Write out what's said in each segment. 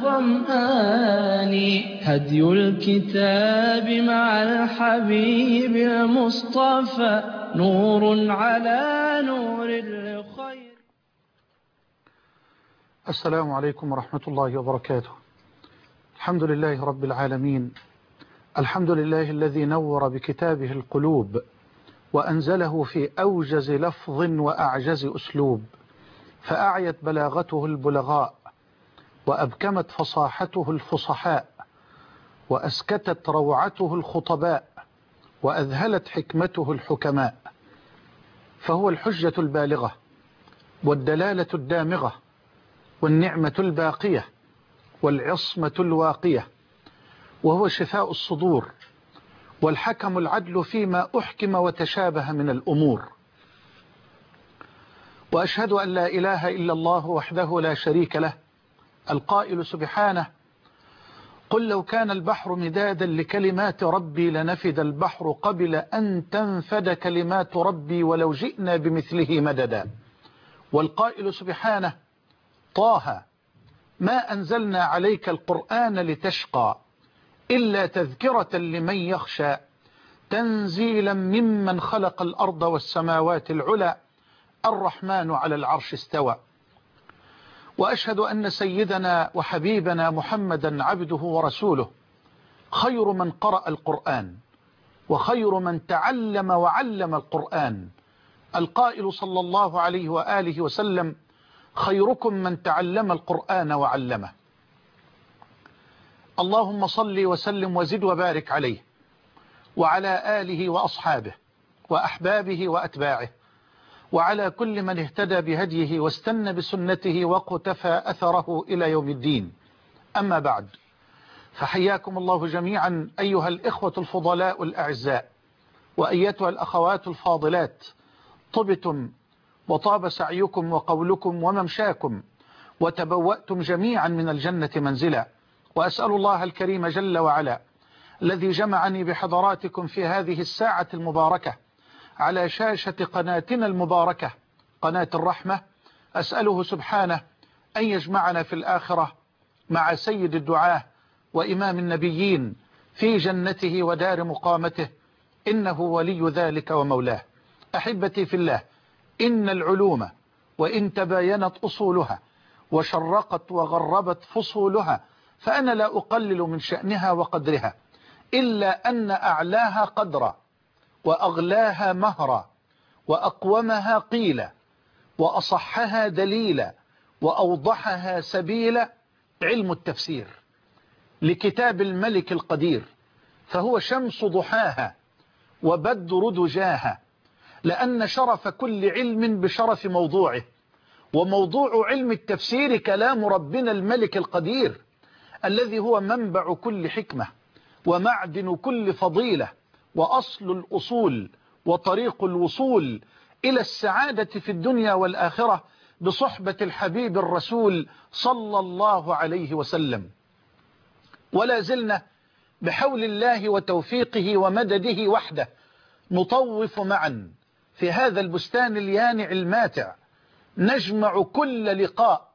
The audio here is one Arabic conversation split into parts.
الظمآن هدي الكتاب مع الحبيب المصطفى نور على نور للخير. السلام عليكم ورحمة الله وبركاته. الحمد لله رب العالمين، الحمد لله الذي نور بكتابه القلوب وأنزله في أوجز لفظ وأعجز أسلوب، فأعيت بلاغته البلغاء وأبكمت فصاحته الفصحاء وأسكتت روعته الخطباء وأذهلت حكمته الحكماء، فهو الحجة البالغة والدلالة الدامغة والنعمة الباقية والعصمة الواقية، وهو شفاء الصدور والحكم العدل فيما أحكم وتشابه من الأمور. وأشهد أن لا إله إلا الله وحده لا شريك له، القائل سبحانه: قل لو كان البحر مدادا لكلمات ربي لنفد البحر قبل أن تنفد كلمات ربي ولو جئنا بمثله مددا. والقائل سبحانه: طه ما أنزلنا عليك القرآن لتشقى إلا تذكرة لمن يخشى تنزيلا ممن خلق الأرض والسماوات العلى الرحمن على العرش استوى. وأشهد أن سيدنا وحبيبنا محمدا عبده ورسوله، خير من قرأ القرآن وخير من تعلم وعلم القرآن، القائل صلى الله عليه وآله وسلم: خيركم من تعلم القرآن وعلمه. اللهم صل وسلم وزد وبارك عليه وعلى آله وأصحابه وأحبابه وأتباعه وعلى كل من اهتدى بهديه واستنى بسنته وقتفى أثره إلى يوم الدين. أما بعد، فحياكم الله جميعا أيها الإخوة الفضلاء الأعزاء وأيتها الأخوات الفاضلات، طبتم وطاب سعيكم وقولكم وممشاكم وتبوأتم جميعا من الجنة منزلا. وأسأل الله الكريم جل وعلا الذي جمعني بحضراتكم في هذه الساعة المباركة على شاشة قناتنا المباركة قناة الرحمة، أسأله سبحانه أن يجمعنا في الآخرة مع سيد الدعاة وإمام النبيين في جنته ودار مقامته، إنه ولي ذلك ومولاه. أحبتي في الله، إن العلوم وإن تباينت أصولها وشرقت وغربت فصولها فأنا لا أقلل من شأنها وقدرها، إلا أن أعلاها قدرا وأغلاها مهرا وأقومها قيلا وأصحها دليلا وأوضحها سبيلا علم التفسير لكتاب الملك القدير، فهو شمس ضحاها وبدر دجاها، لأن شرف كل علم بشرف موضوعه، وموضوع علم التفسير كلام ربنا الملك القدير الذي هو منبع كل حكمة ومعدن كل فضيلة وأصل الأصول وطريق الوصول إلى السعادة في الدنيا والآخرة بصحبة الحبيب الرسول صلى الله عليه وسلم. ولا زلنا بحول الله وتوفيقه ومدده وحده نطوف معا في هذا البستان اليانع الماتع، نجمع كل لقاء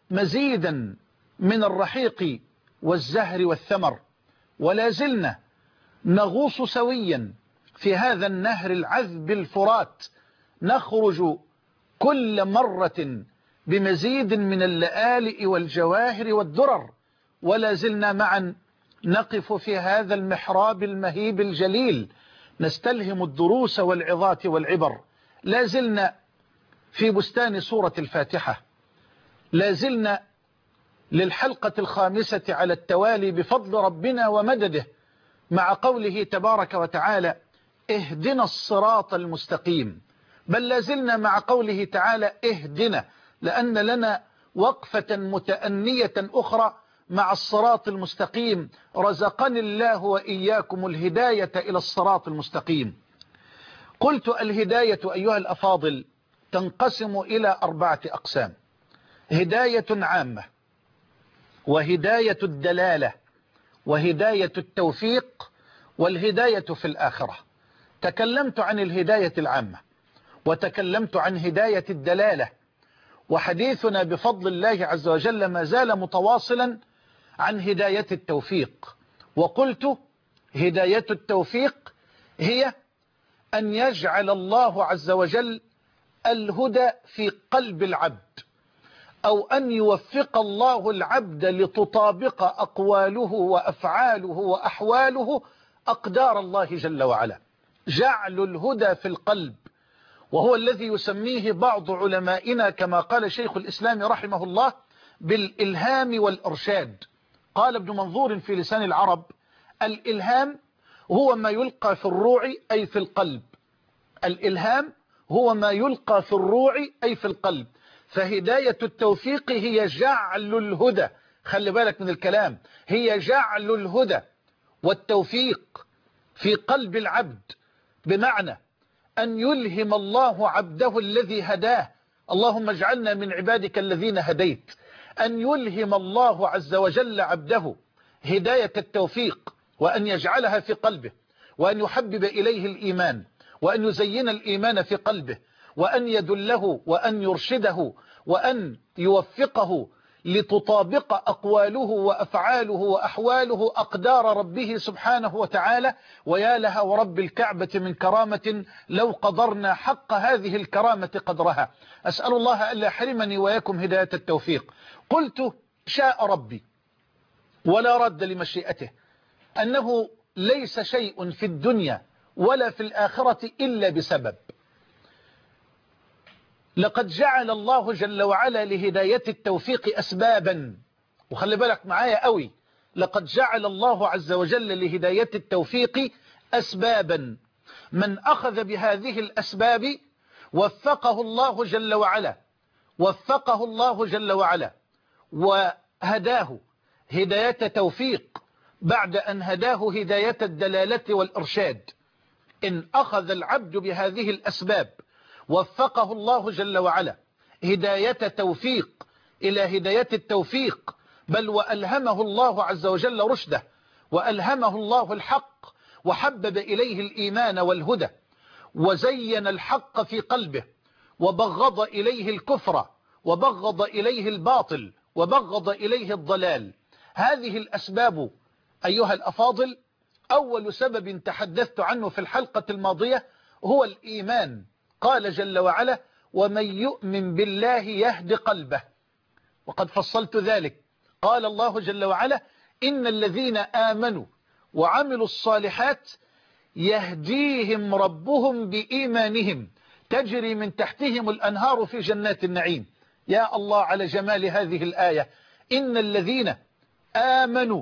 مزيدا من الرحيق والزهر والثمر، ولا زلنا نغوص سويا في هذا النهر العذب الفرات، نخرج كل مرة بمزيد من اللآلئ والجواهر والدرر، ولا زلنا معا نقف في هذا المحراب المهيب الجليل نستلهم الدروس والعظات والعبر. لا زلنا في بستان سورة الفاتحة، لا زلنا للحلقة الخامسة على التوالي بفضل ربنا ومدده مع قوله تبارك وتعالى: اهدنا الصراط المستقيم. بل لا زلنا مع قوله تعالى اهدنا، لأن لنا وقفة متأنية أخرى مع الصراط المستقيم، رزقني الله وإياكم الهداية إلى الصراط المستقيم. قلت الهداية أيها الأفاضل تنقسم إلى 4 أقسام: هداية عامة، وهداية الدلالة، وهداية التوفيق، والهداية في الآخرة. تكلمت عن الهداية العامة وتكلمت عن هداية الدلالة، وحديثنا بفضل الله عز وجل ما زال متواصلا عن هداية التوفيق، وقلت هداية التوفيق هي أن يجعل الله عز وجل الهدى في قلب العبد، أو أن يوفق الله العبد لتطابق أقواله وأفعاله وأحواله أقدار الله جل وعلا. جعل الهدى في القلب، وهو الذي يسميه بعض علمائنا كما قال شيخ الإسلام رحمه الله بالإلهام والإرشاد. قال ابن منظور في لسان العرب: الإلهام هو ما يلقى في الروع أي في القلب. الإلهام هو ما يلقى في الروع أي في القلب. فهداية التوفيق هي جعل الهدى، خلي بالك من الكلام، هي جعل الهدى والتوفيق في قلب العبد، بمعنى أن يلهم الله عبده الذي هداه. اللهم اجعلنا من عبادك الذين هديت. أن يلهم الله عز وجل عبده هداية التوفيق، وأن يجعلها في قلبه، وأن يحبب إليه الإيمان، وأن يزين الإيمان في قلبه، وأن يدله وأن يرشده، وأن يوفقه لتطابق أقواله وأفعاله وأحواله أقدار ربه سبحانه وتعالى. ويا لها ورب الكعبة من كرامة لو قدرنا حق هذه الكرامة قدرها. أسأل الله ألا يحرمني وياكم هداية التوفيق. قلت شاء ربي ولا رد لمشيئته، أنه ليس شيء في الدنيا ولا في الآخرة إلا بسبب. لقد جعل الله جل وعلا لهداية التوفيق أسبابا، وخلي بالك معايا قوي، لقد جعل الله عز وجل لهداية التوفيق أسبابا، من أخذ بهذه الأسباب وفقه الله جل وعلا، وفقه الله جل وعلا وهداه هداية توفيق بعد أن هداه هداية الدلالة والإرشاد. إن أخذ العبد بهذه الأسباب وفقه الله جل وعلا هداية توفيق إلى هداية التوفيق، بل وألهمه الله عز وجل رشده، وألهمه الله الحق، وحبب إليه الإيمان والهدى، وزين الحق في قلبه، وبغض إليه الكفر، وبغض إليه الباطل، وبغض إليه الضلال. هذه الأسباب أيها الأفاضل، أول سبب تحدثت عنه في الحلقة الماضية هو الإيمان. قال جل وعلا: ومن يؤمن بالله يهد قلبه، وقد فصلت ذلك. قال الله جل وعلا: إن الذين آمنوا وعملوا الصالحات يهديهم ربهم بإيمانهم تجري من تحتهم الأنهار في جنات النعيم. يا الله على جمال هذه الآية. إن الذين آمنوا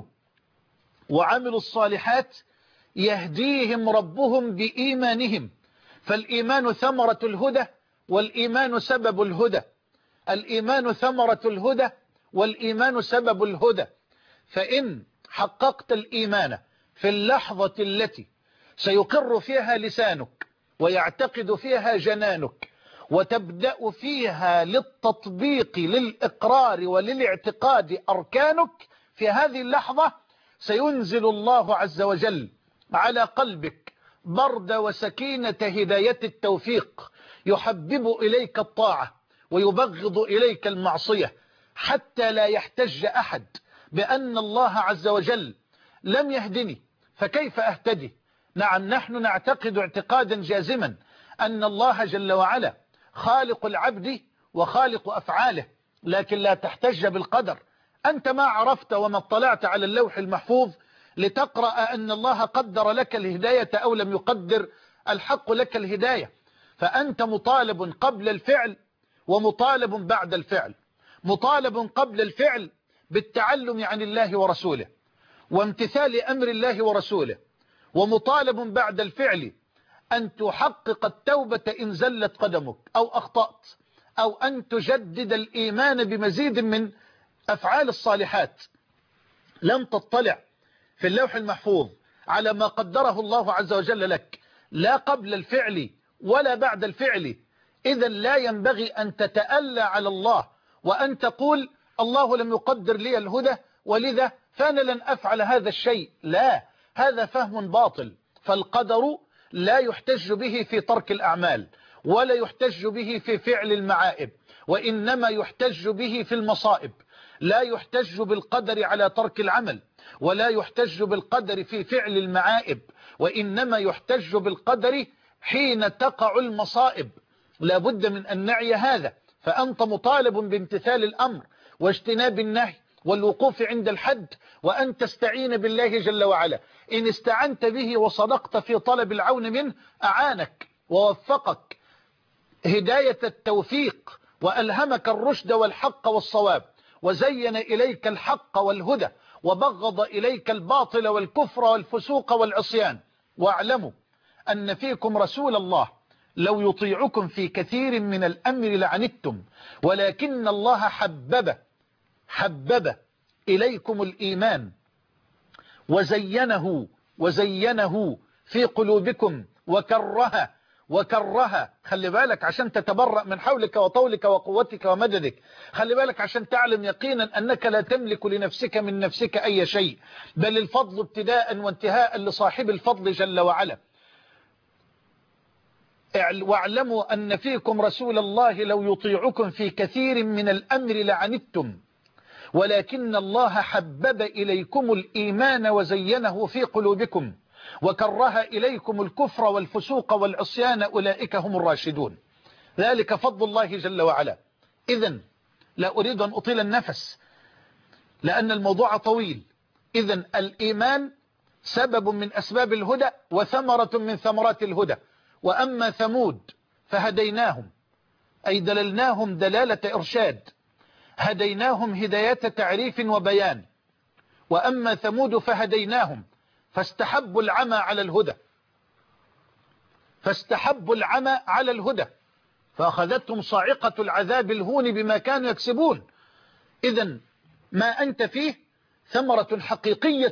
وعملوا الصالحات يهديهم ربهم بإيمانهم. فالإيمان ثمرة الهدى، والإيمان سبب الهدى. الإيمان ثمرة الهدى، والإيمان سبب الهدى. فإن حققت الإيمان في اللحظة التي سيقر فيها لسانك ويعتقد فيها جنانك، وتبدأ فيها للتطبيق للإقرار وللاعتقاد أركانك، في هذه اللحظة سينزل الله عز وجل على قلبك برد وسكينة هداية التوفيق، يحبب إليك الطاعة ويبغض إليك المعصية، حتى لا يحتج أحد بأن الله عز وجل لم يهدني فكيف أهتدي. نعم، نحن نعتقد اعتقادا جازما أن الله جل وعلا خالق العبد وخالق أفعاله، لكن لا تحتج بالقدر. أنت ما عرفت وما اطلعت على اللوح المحفوظ لتقرأ أن الله قدر لك الهداية أو لم يقدر الحق لك الهداية. فأنت مطالب قبل الفعل ومطالب بعد الفعل. مطالب قبل الفعل بالتعلم عن الله ورسوله وامتثال أمر الله ورسوله، ومطالب بعد الفعل أن تحقق التوبة إن زلت قدمك أو أخطأت، أو أن تجدد الإيمان بمزيد من أفعال الصالحات. لم تطلع في اللوح المحفوظ على ما قدره الله عز وجل لك، لا قبل الفعل ولا بعد الفعل. إذا لا ينبغي أن تتألى على الله وأن تقول الله لم يقدر لي الهدى ولذا فأنا لن أفعل هذا الشيء. لا، هذا فهم باطل. فالقدر لا يحتج به في ترك الأعمال، ولا يحتج به في فعل المعائب، وإنما يحتج به في المصائب. لا يحتج بالقدر على ترك العمل، ولا يحتج بالقدر في فعل المعائب، وإنما يحتج بالقدر حين تقع المصائب. لا بد من أن نعي هذا. فأنت مطالب بامتثال الأمر واجتناب النهي والوقوف عند الحد، وأن تستعين بالله جل وعلا. إن استعنت به وصدقت في طلب العون منه أعانك ووفقك هداية التوفيق، وألهمك الرشد والحق والصواب، وزين إليك الحق والهدى، وبغض إليك الباطل والكفر والفسوق والعصيان. واعلموا أن فيكم رسول الله لو يطيعكم في كثير من الأمر لعنتم، ولكن الله حبب إليكم الإيمان وزينه في قلوبكم وكره خلي بالك عشان تتبرأ من حولك وطولك وقوتك ومددك. خلي بالك عشان تعلم يقينا أنك لا تملك لنفسك من نفسك أي شيء، بل الفضل ابتداء وانتهاء لصاحب الفضل جل وعلا. واعلموا أن فيكم رسول الله لو يطيعكم في كثير من الأمر لعنتم، ولكن الله حبب إليكم الإيمان وزينه في قلوبكم وكره إليكم الكفر والفسوق والعصيان، أولئك هم الراشدون. ذلك فضل الله جل وعلا. إذن لا أريد أن أطيل النفس لأن الموضوع طويل. إذن الإيمان سبب من أسباب الهدى وثمرة من ثمرات الهدى. وأما ثمود فهديناهم، أي دللناهم دلالة إرشاد، هديناهم هداية تعريف وبيان. وأما ثمود فهديناهم فاستحبوا العمى على الهدى فأخذتهم صاعقة العذاب الهون بما كانوا يكسبون. إذن ما أنت فيه ثمرة حقيقية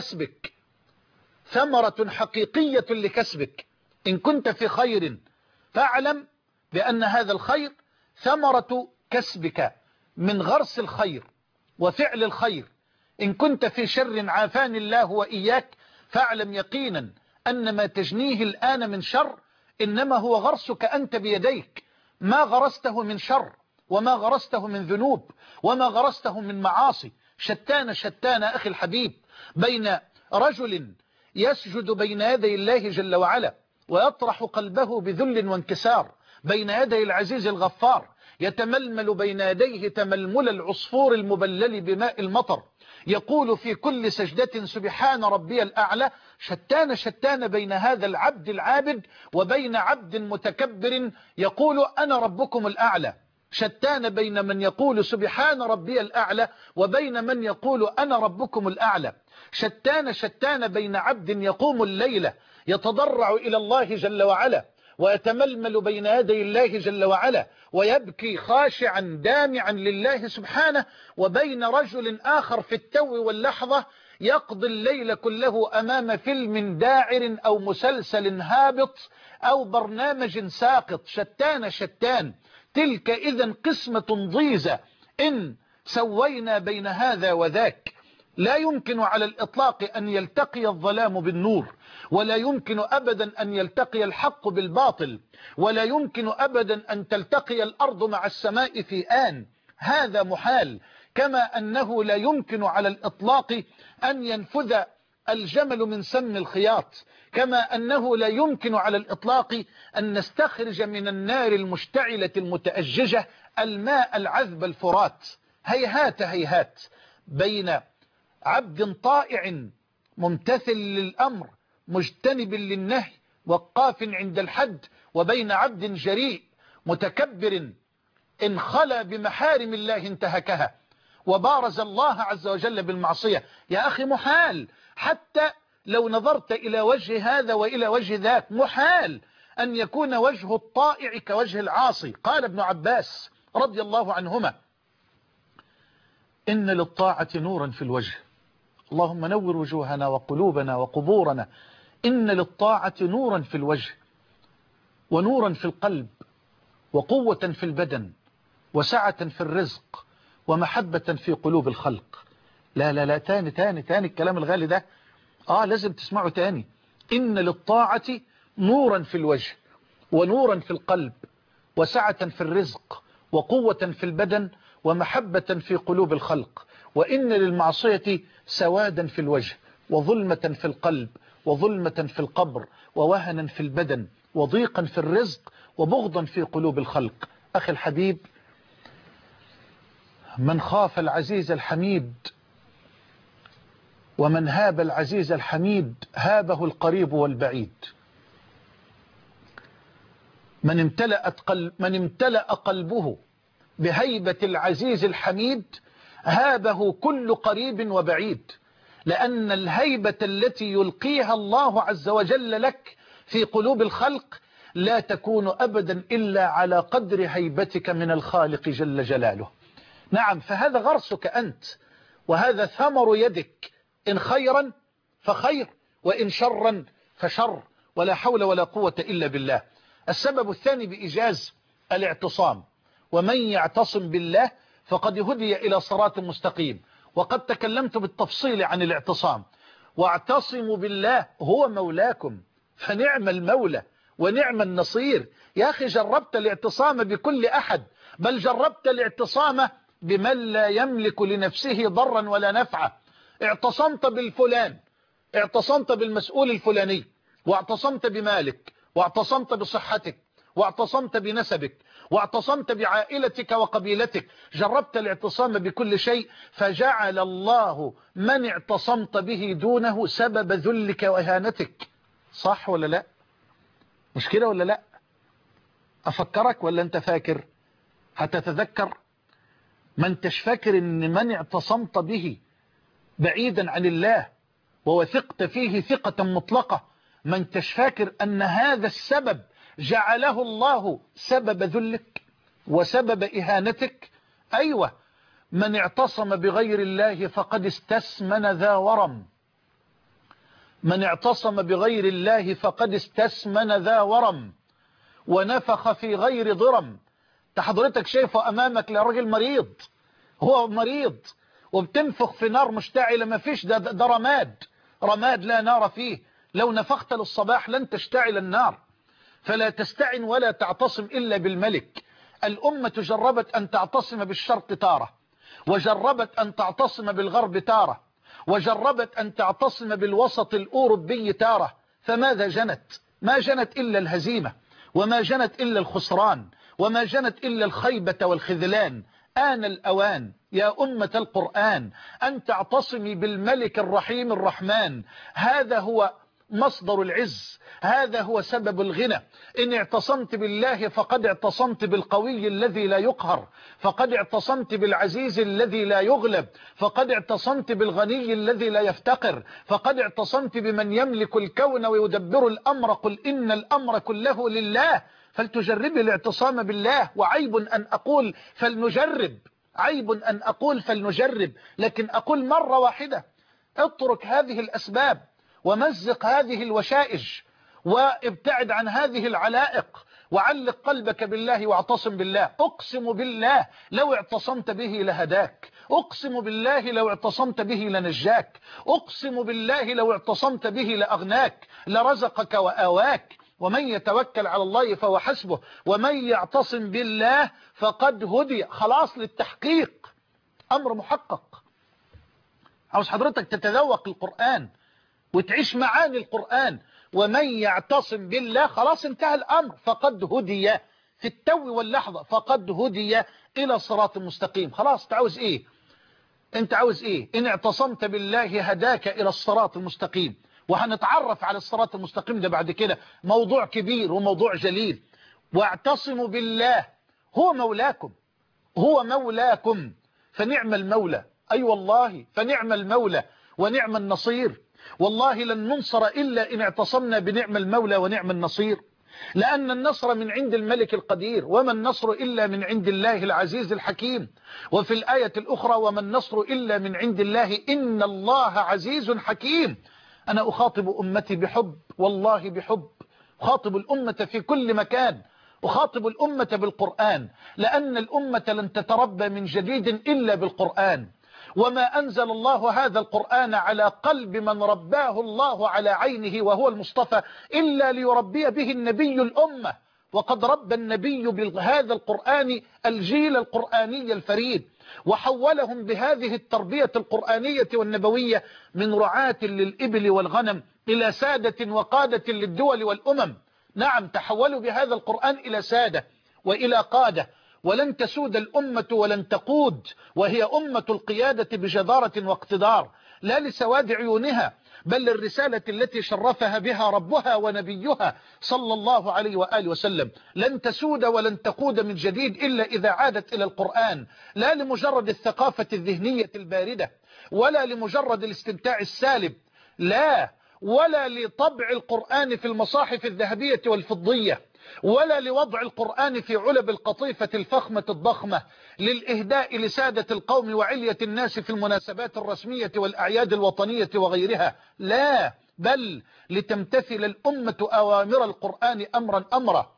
لكسبك. إن كنت في خير فاعلم بأن هذا الخير ثمرة كسبك من غرس الخير وفعل الخير. إن كنت في شر عافاني الله وإياك فاعلم يقينا أن ما تجنيه الآن من شر إنما هو غرسك أنت بيديك، ما غرسته من شر وما غرسته من ذنوب وما غرسته من معاصي. شتان أخي الحبيب بين رجل يسجد بين يدي الله جل وعلا ويطرح قلبه بذل وانكسار بين يدي العزيز الغفار، يتململ بين يديه تململ العصفور المبلل بماء المطر، يقول في كل سجدة سبحان ربي الأعلى. شتان بين هذا العبد العابد وبين عبد متكبر يقول أنا ربكم الأعلى. شتان بين من يقول سبحان ربي الأعلى وبين من يقول أنا ربكم الأعلى. شتان بين عبد يقوم الليلة يتضرع إلى الله جل وعلا ويتململ بين يدي الله جل وعلا ويبكي خاشعا دامعا لله سبحانه، وبين رجل آخر في التو واللحظة يقضي الليل كله أمام فيلم داعر أو مسلسل هابط أو برنامج ساقط. شتان تلك إذن قسمة ضيزة إن سوينا بين هذا وذاك. لا يمكن على الإطلاق أن يلتقي الظلام بالنور، ولا يمكن أبدا أن يلتقي الحق بالباطل، ولا يمكن أبدا أن تلتقي الأرض مع السماء في آن. هذا محال. كما أنه لا يمكن على الإطلاق أن ينفذ الجمل من سم الخياط، كما أنه لا يمكن على الإطلاق أن نستخرج من النار المشتعلة المتأججة الماء العذب الفرات. هيهات بين عبد طائع ممتثل للأمر مجتنب للنهي وقاف عند الحد، وبين عبد جريء متكبر إن خلا بمحارم الله انتهكها وبارز الله عز وجل بالمعصية. يا أخي محال، حتى لو نظرت إلى وجه هذا وإلى وجه ذاك محال أن يكون وجه الطائع كوجه العاصي. قال ابن عباس رضي الله عنهما: إن للطاعة نورا في الوجه، اللهم نور وجوهنا وقلوبنا وقبورنا. إن للطاعة نورا في الوجه ونورا في القلب وقوة في البدن وسعة في الرزق ومحبة في قلوب الخلق. لا تاني الكلام الغالي ده لازم تسمعه تاني. إن للطاعة نورا في الوجه ونورا في القلب وسعة في الرزق وقوة في البدن ومحبة في قلوب الخلق، وإن للمعصية سوادا في الوجه، وظلمة في القلب، وظلمة في القبر، ووهنا في البدن، وضيقا في الرزق، وبغضا في قلوب الخلق. أخي الحبيب، من خاف العزيز الحميد ومن هاب العزيز الحميد هابه القريب والبعيد. من امتلأ قلبه بهيبة العزيز الحميد هابه كل قريب وبعيد، لأن الهيبة التي يلقيها الله عز وجل لك في قلوب الخلق لا تكون أبدا إلا على قدر هيبتك من الخالق جل جلاله. نعم، فهذا غرسك أنت، وهذا ثمر يدك، إن خيرا فخير، وإن شرا فشر، ولا حول ولا قوة إلا بالله. السبب الثاني بإيجاز الاعتصام، ومن يعتصم بالله فقد هدي إلى صراط مستقيم. وقد تكلمت بالتفصيل عن الاعتصام. واعتصموا بالله هو مولاكم فنعم المولى ونعم النصير. يا أخي، جربت الاعتصام بكل أحد، بل جربت الاعتصام بمن لا يملك لنفسه ضرا ولا نفعا. اعتصمت بالفلان، اعتصمت بالمسؤول الفلاني، واعتصمت بمالك، واعتصمت بصحتك، واعتصمت بنسبك، واعتصمت بعائلتك وقبيلتك. جربت الاعتصام بكل شيء، فجعل الله من اعتصمت به دونه سبب ذلك وإهانتك. صح ولا لا؟ مش كده ولا لا؟ أفكرك ولا أنت فاكر؟ هتتذكر؟ ما انتش فاكر ان من اعتصمت به بعيدا عن الله ووثقت فيه ثقة مطلقة، ما انتش فاكر ان هذا السبب جعله الله سبب ذلك وسبب إهانتك؟ أيوة، من اعتصم بغير الله فقد استسمن ذا ورم. من اعتصم بغير الله فقد استسمن ذا ورم ونفخ في غير ضرم. حضرتك شايفه أمامك لراجل مريض، هو مريض وبتنفخ في نار مشتعلة، ما فيش، ده رماد لا نار فيه. لو نفخت للصباح لن تشتعل النار. فلا تستعن ولا تعتصم إلا بالملك. الأمة جربت أن تعتصم بالشرق تارة، وجربت أن تعتصم بالغرب تارة، وجربت أن تعتصم بالوسط الأوروبي تارة، فماذا جنت؟ ما جنت إلا الهزيمة، وما جنت إلا الخسران، وما جنت إلا الخيبة والخذلان. آن الأوان يا أمة القرآن أن تعتصمي بالملك الرحيم الرحمن. هذا هو مصدر العز، هذا هو سبب الغنى. إن اعتصمت بالله فقد اعتصمت بالقوي الذي لا يقهر، فقد اعتصمت بالعزيز الذي لا يغلب، فقد اعتصمت بالغني الذي لا يفتقر، فقد اعتصمت بمن يملك الكون ويدبر الأمر. قل إن الأمر كله لله. فلتجرب الاعتصام بالله. وعيب أن أقول فلنجرب، عيب أن أقول فلنجرب، لكن أقول مرة واحدة: اترك هذه الأسباب ومزق هذه الوشائج وابتعد عن هذه العلائق وعلق قلبك بالله واعتصم بالله. أقسم بالله لو اعتصمت به لهداك، أقسم بالله لو اعتصمت به لنجاك، أقسم بالله لو اعتصمت به لأغناك لرزقك وآواك. ومن يتوكل على الله فهو حسبه ومن يعتصم بالله فقد هدي. خلاص، للتحقيق، أمر محقق. عاوز حضرتك تتذوق القرآن وتعيش معاني القرآن. ومن يعتصم بالله خلاص انتهى الأمر، فقد هدي في التو واللحظة، فقد هدي إلى صراط مستقيم. خلاص، تعوز إيه؟ انت عاوز إيه؟ إن اعتصمت بالله هداك إلى الصراط المستقيم. وهنتعرف على الصراط المستقيم ده بعد كده، موضوع كبير وموضوع جليل. واعتصموا بالله هو مولاكم، هو مولاكم فنعم المولى. أي والله، فنعم المولى ونعم النصير. والله لن ننصر إلا إن اعتصمنا بنعم المولى ونعم النصير، لأن النصر من عند الملك القدير، وما النصر إلا من عند الله العزيز الحكيم. وفي الآية الأخرى: وما النصر إلا من عند الله إن الله عزيز حكيم. أنا أخاطب أمتي بحب، والله بحب، أخاطب الأمة في كل مكان، أخاطب الأمة بالقرآن، لأن الأمة لن تتربى من جديد إلا بالقرآن. وما أنزل الله هذا القرآن على قلب من رباه الله على عينه وهو المصطفى إلا ليربي به النبي الأمة. وقد ربى النبي بهذا القرآن الجيل القرآني الفريد، وحولهم بهذه التربية القرآنية والنبوية من رعاة للإبل والغنم إلى سادة وقادة للدول والأمم. نعم، تحولوا بهذا القرآن إلى سادة وإلى قادة، ولن تسود الأمة ولن تقود، وهي أمة القيادة بجدارة واقتدار، لا لسواد عيونها بل للرسالة التي شرفها بها ربها ونبيها صلى الله عليه وآله وسلم. لن تسود ولن تقود من جديد إلا إذا عادت إلى القرآن، لا لمجرد الثقافة الذهنية الباردة ولا لمجرد الاستمتاع السالب، لا، ولا لطبع القرآن في المصاحف الذهبية والفضية، ولا لوضع القرآن في علب القطيفة الفخمة الضخمة للإهداء لسادة القوم وعلية الناس في المناسبات الرسمية والأعياد الوطنية وغيرها، لا، بل لتمتثل الأمة أوامر القرآن أمرا أمرا،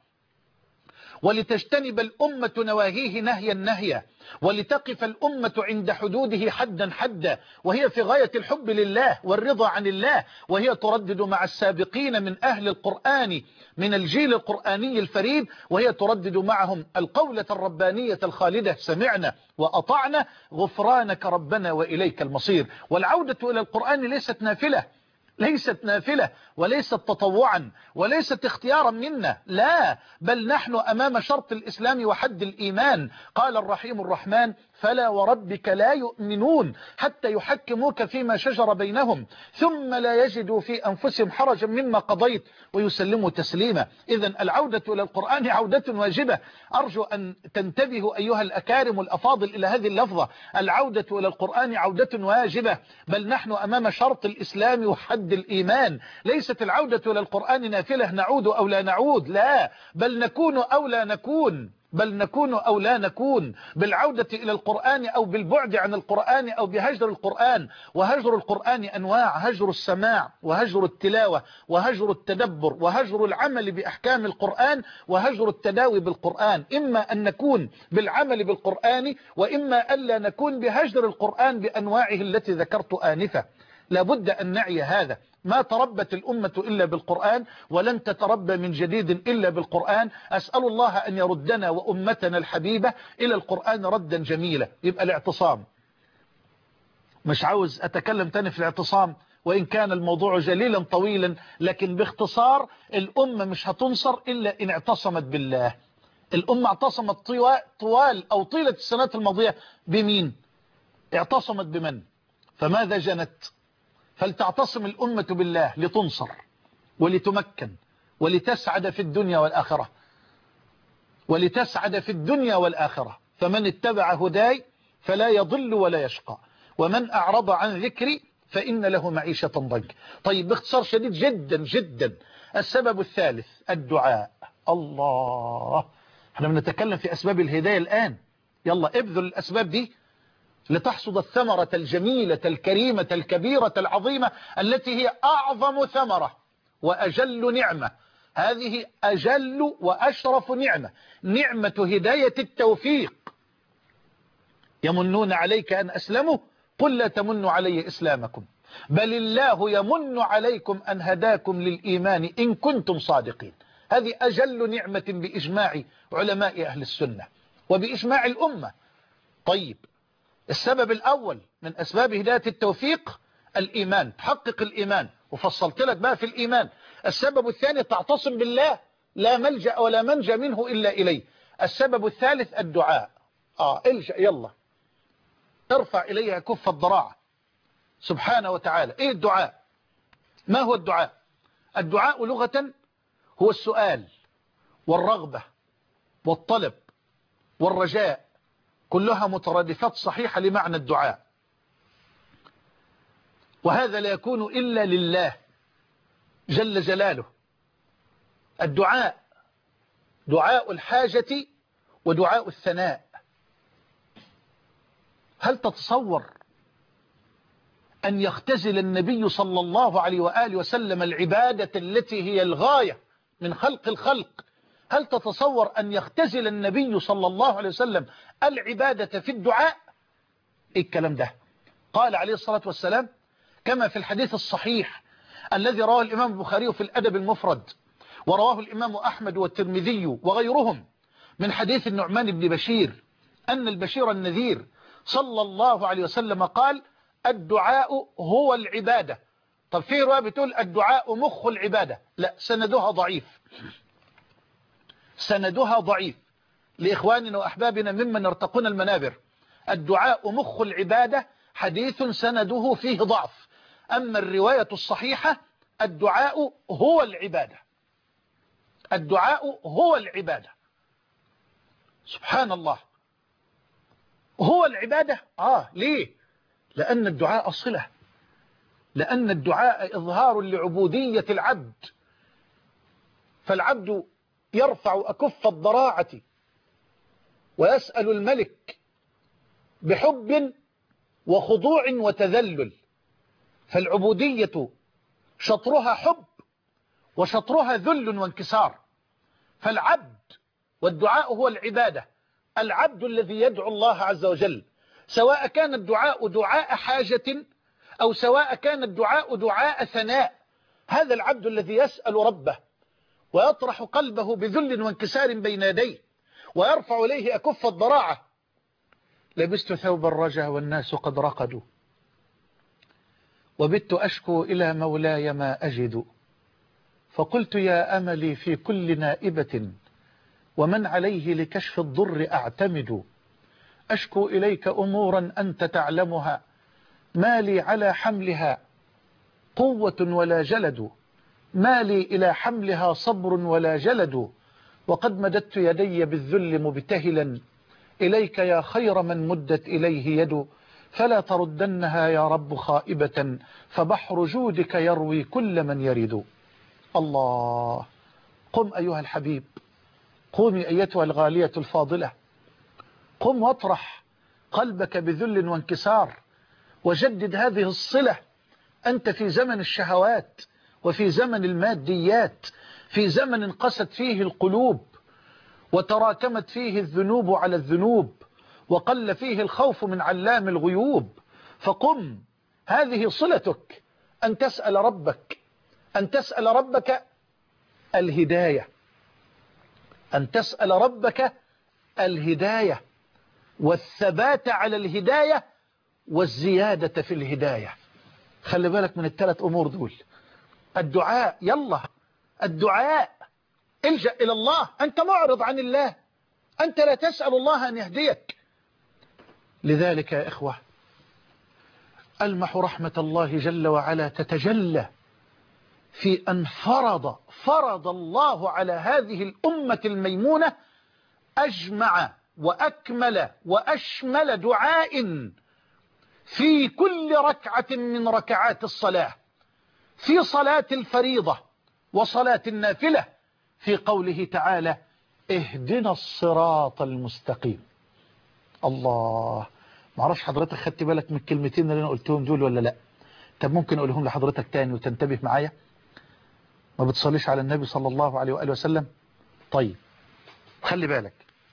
ولتجتنب الأمة نواهيه نهيا نهيا، ولتقف الأمة عند حدوده حدا حدا، وهي في غاية الحب لله والرضا عن الله، وهي تردد مع السابقين من أهل القرآن من الجيل القرآني الفريد، وهي تردد معهم القولة الربانية الخالدة: سمعنا وأطعنا غفرانك ربنا وإليك المصير. والعودة إلى القرآن ليست نافلة وليست تطوعا وليست اختيارا منا، لا، بل نحن أمام شرط الإسلام وحد الإيمان. قال الرحيم الرحمن: فلا وربك لا يؤمنون حتى يحكموك فيما شجر بينهم ثم لا يجدوا في أنفسهم حرجا مما قضيت ويسلموا تسليما. إذن العودة إلى القرآن عودة واجبة. أرجو أن تنتبهوا أيها الأكارم الأفاضل إلى هذه اللفظة: العودة إلى القرآن عودة واجبة، بل نحن أمام شرط الإسلام وحد الإيمان. ليست العودة إلى القرآن نافلة نعود أو لا نعود، لا، بل نكون أو لا نكون بالعودة إلى القرآن أو بالبعد عن القرآن أو بهجر القرآن. وهجر القرآن أنواع: هجر السماع، وهجر التلاوة، وهجر التدبر، وهجر العمل بأحكام القرآن، وهجر التداوي بالقرآن. إما أن نكون بالعمل بالقرآن، وإما ألا نكون بهجر القرآن بأنواعه التي ذكرت آنفة. لابد أن نعي هذا. ما تربت الأمة إلا بالقرآن، ولن تتربى من جديد إلا بالقرآن. أسأل الله أن يردنا وأمتنا الحبيبة إلى القرآن ردا جميلا. يبقى الاعتصام، مش عاوز أتكلم تاني في الاعتصام وإن كان الموضوع جليلا طويلا، لكن باختصار: الأمة مش هتنصر إلا إن اعتصمت بالله. الأمة اعتصمت طيلة السنوات الماضية بمين؟ اعتصمت بمن؟ فماذا جنت؟ فلتعتصم الأمة بالله لتنصر ولتمكن ولتسعد في الدنيا والآخرة. فمن اتبع هداي فلا يضل ولا يشقى، ومن أعرض عن ذكري فإن له معيشة ضنكا. طيب، باختصار شديد جدا جدا: السبب الثالث الدعاء. الله، احنا بنتكلم في أسباب الهداية الآن. يلا ابذل الأسباب دي لتحصد الثمرة الجميلة الكريمة الكبيرة العظيمة التي هي أعظم ثمرة وأجل نعمة. هذه أجل وأشرف نعمة، نعمة هداية التوفيق. يمنون عليك أن أسلموا، قل لا تمنوا علي إسلامكم، بل الله يمن عليكم أن هداكم للإيمان إن كنتم صادقين. هذه أجل نعمة بإجماع علماء أهل السنة وبإجماع الأمة. طيب، السبب الأول من أسباب هداية التوفيق الإيمان، تحقق الإيمان، وفصلت لك بقى في الإيمان. السبب الثاني تعتصم بالله، لا ملجأ ولا منجى منه إلا إليه. السبب الثالث الدعاء. الجأ، يلا ارفع إليها كف الضراعة سبحانه وتعالى. إيه الدعاء؟ ما هو الدعاء؟ الدعاء لغة هو السؤال والرغبة والطلب والرجاء، كلها مترادفات صحيحة لمعنى الدعاء، وهذا لا يكون إلا لله جل جلاله. الدعاء دعاء الحاجة ودعاء الثناء. هل تتصور أن يختزل النبي صلى الله عليه وآله وسلم العبادة التي هي الغاية من خلق الخلق؟ هل تتصور أن يختزل النبي صلى الله عليه وسلم العبادة في الدعاء؟ إيه الكلام ده؟ قال عليه الصلاة والسلام كما في الحديث الصحيح الذي رواه الإمام البخاري في الأدب المفرد: ورواه الإمام أحمد والترمذي وغيرهم من حديث النعمان بن بشير أن البشير النذير صلى الله عليه وسلم قال الدعاء هو العبادة. طب في رواية بتقول الدعاء مخ العبادة، لا، سندها ضعيف، سندها ضعيف لإخواننا وأحبابنا ممن يرتقون المنابر. الدعاء مخ العبادة حديث سنده فيه ضعف، أما الرواية الصحيحة الدعاء هو العبادة، الدعاء هو العبادة. سبحان الله، هو العبادة. ليه؟ لأن الدعاء صلة، لأن الدعاء إظهار لعبودية العبد، فالعبد يرفع أكف الضراعة ويسأل الملك بحب وخضوع وتذلل، فالعبودية شطرها حب وشطرها ذل وانكسار. فالعبد والدعاء هو العبادة، العبد الذي يدعو الله عز وجل، سواء كان الدعاء دعاء حاجة أو سواء كان الدعاء دعاء ثناء، هذا العبد الذي يسأل ربه ويطرح قلبه بذل وانكسار بين يديه ويرفع إليه أكف الضراعة. لبست ثوب الرجا والناس قد رقدوا، وبت أشكو إلى مولاي ما أجد، فقلت يا أملي في كل نائبة ومن عليه لكشف الضر أعتمد، أشكو إليك أمورا أنت تعلمها ما لي على حملها قوة ولا جلد، ما لي إلى حملها صبر ولا جلد، وقد مددت يدي بالذل مبتهلا إليك يا خير من مدت إليه يد، فلا تردنها يا رب خائبة فبحر جودك يروي كل من يرد. الله، قم أيها الحبيب، قومي أيتها الغالية الفاضلة، قم واطرح قلبك بذل وانكسار وجدد هذه الصلة. أنت في زمن الشهوات وفي زمن الماديات، في زمن قست فيه القلوب وتراكمت فيه الذنوب على الذنوب وقل فيه الخوف من علام الغيوب. فقم، هذه صلتك، أن تسأل ربك، أن تسأل ربك الهداية، أن تسأل ربك الهداية والثبات على الهداية والزيادة في الهداية. خلي بالك من الثلاث أمور دول. الدعاء، يلا الدعاء، الجأ إلى الله، أنت معرض عن الله، أنت لا تسأل الله أن يهديك. لذلك يا إخوة ألمح رحمة الله جل وعلا تتجلى في أن فرض الله على هذه الأمة الميمونة أجمع وأكمل وأشمل دعاء في كل ركعة من ركعات الصلاة، في صلاة الفريضة وصلاة النافلة، في قوله تعالى اهدنا الصراط المستقيم. الله، معرفش حضرتك خدت بالك من الكلمتين اللي أنا قلتهم دول ولا لا؟ طب ممكن أقولهم لحضرتك تاني وتنتبه معايا؟ ما بتصليش على النبي صلى الله عليه وآله وسلم؟ طيب خلي بالك،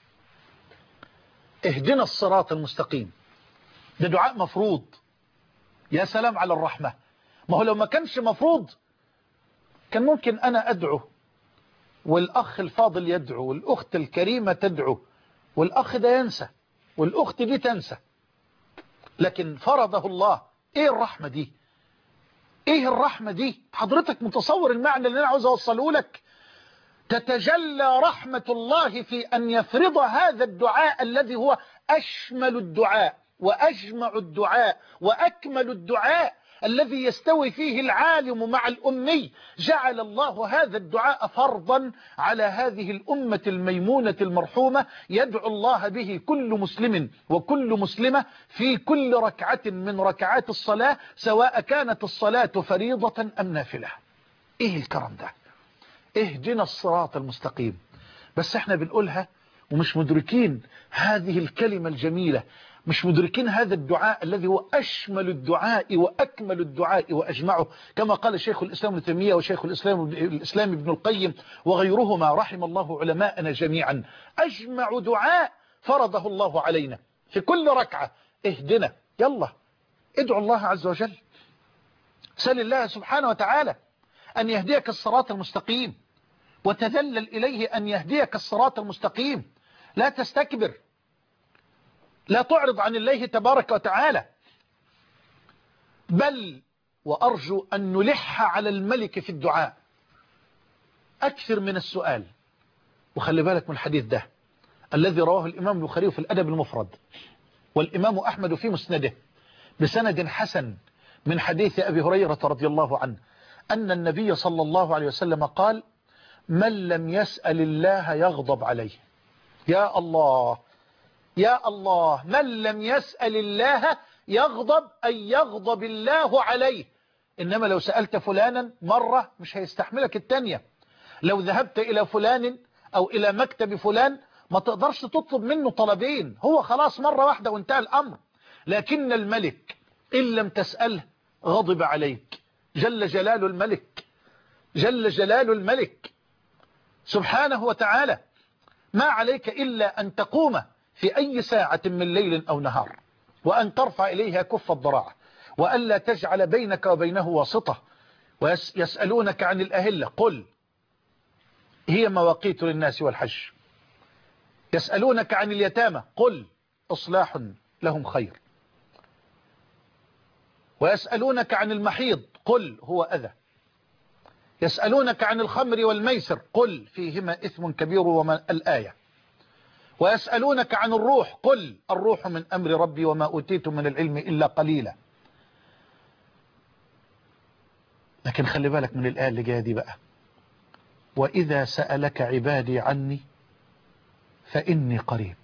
اهدنا الصراط المستقيم ده دعاء مفروض. يا سلام على الرحمة، ما هو لو ما كانش مفروض كان ممكن أنا أدعو والأخ الفاضل يدعو والأخت الكريمة تدعو والأخ ده ينسى والأخت دي تنسى، لكن فرضه الله. إيه الرحمة دي؟ إيه الرحمة دي؟ حضرتك متصور المعنى اللي أنا عاوز أوصله لك؟ تتجلى رحمة الله في أن يفرض هذا الدعاء الذي هو أشمل الدعاء وأجمع الدعاء وأكمل الدعاء، الذي يستوي فيه العالم مع الأمي. جعل الله هذا الدعاء فرضا على هذه الأمة الميمونة المرحومة، يدعو الله به كل مسلم وكل مسلمة في كل ركعة من ركعات الصلاة، سواء كانت الصلاة فريضة أم نافلة. إيه الكرم ده؟ اهدنا الصراط المستقيم. بس احنا بنقولها ومش مدركين هذه الكلمة الجميلة، مش مدركين هذا الدعاء الذي هو أشمل الدعاء وأكمل الدعاء وأجمعه، كما قال شيخ الإسلام ابن تيمية وشيخ الإسلام ابن القيم وغيرهما رحم الله علماءنا جميعا. أجمع دعاء فرضه الله علينا في كل ركعة. اهدنا، يلا ادعو الله عز وجل، سل الله سبحانه وتعالى أن يهديك الصراط المستقيم. وتذلل إليه أن يهديك الصراط المستقيم. لا تستكبر، لا تعرض عن الله تبارك وتعالى، بل وأرجو أن نلح على الملك في الدعاء أكثر من السؤال. وخلي بالك من الحديث ده الذي رواه الإمام البخاري في الأدب المفرد والإمام أحمد في مسنده بسند حسن من حديث أبي هريرة رضي الله عنه أن النبي صلى الله عليه وسلم قال: من لم يسأل الله يغضب عليه. يا الله يا الله، من لم يسأل الله يغضب، أي يغضب الله عليه. إنما لو سألت فلانا مرة مش هيستحملك التانية. لو ذهبت إلى فلان أو إلى مكتب فلان ما تقدرش تطلب منه طلبين، هو خلاص مرة واحدة وانتهى الأمر. لكن الملك إن لم تسأله غضب عليك. جل جلال الملك، جل جلال الملك سبحانه وتعالى. ما عليك إلا أن تقوم في أي ساعة من ليل أو نهار وأن ترفع إليها كف الضراعة وألا تجعل بينك وبينه واسطة. ويسألونك عن الأهلة قل هي مواقيت للناس والحج. يسألونك عن اليتامى قل إصلاح لهم خير. ويسألونك عن المحيض قل هو أذى. يسألونك عن الخمر والميسر قل فيهما إثم كبير وما الآية. ويسألونك عن الروح قل الروح من أمر ربي وما أوتيتم من العلم إلا قليلا. لكن خلي بالك من الآية اللي جاية دي بقى: وإذا سألك عبادي عني فإني قريب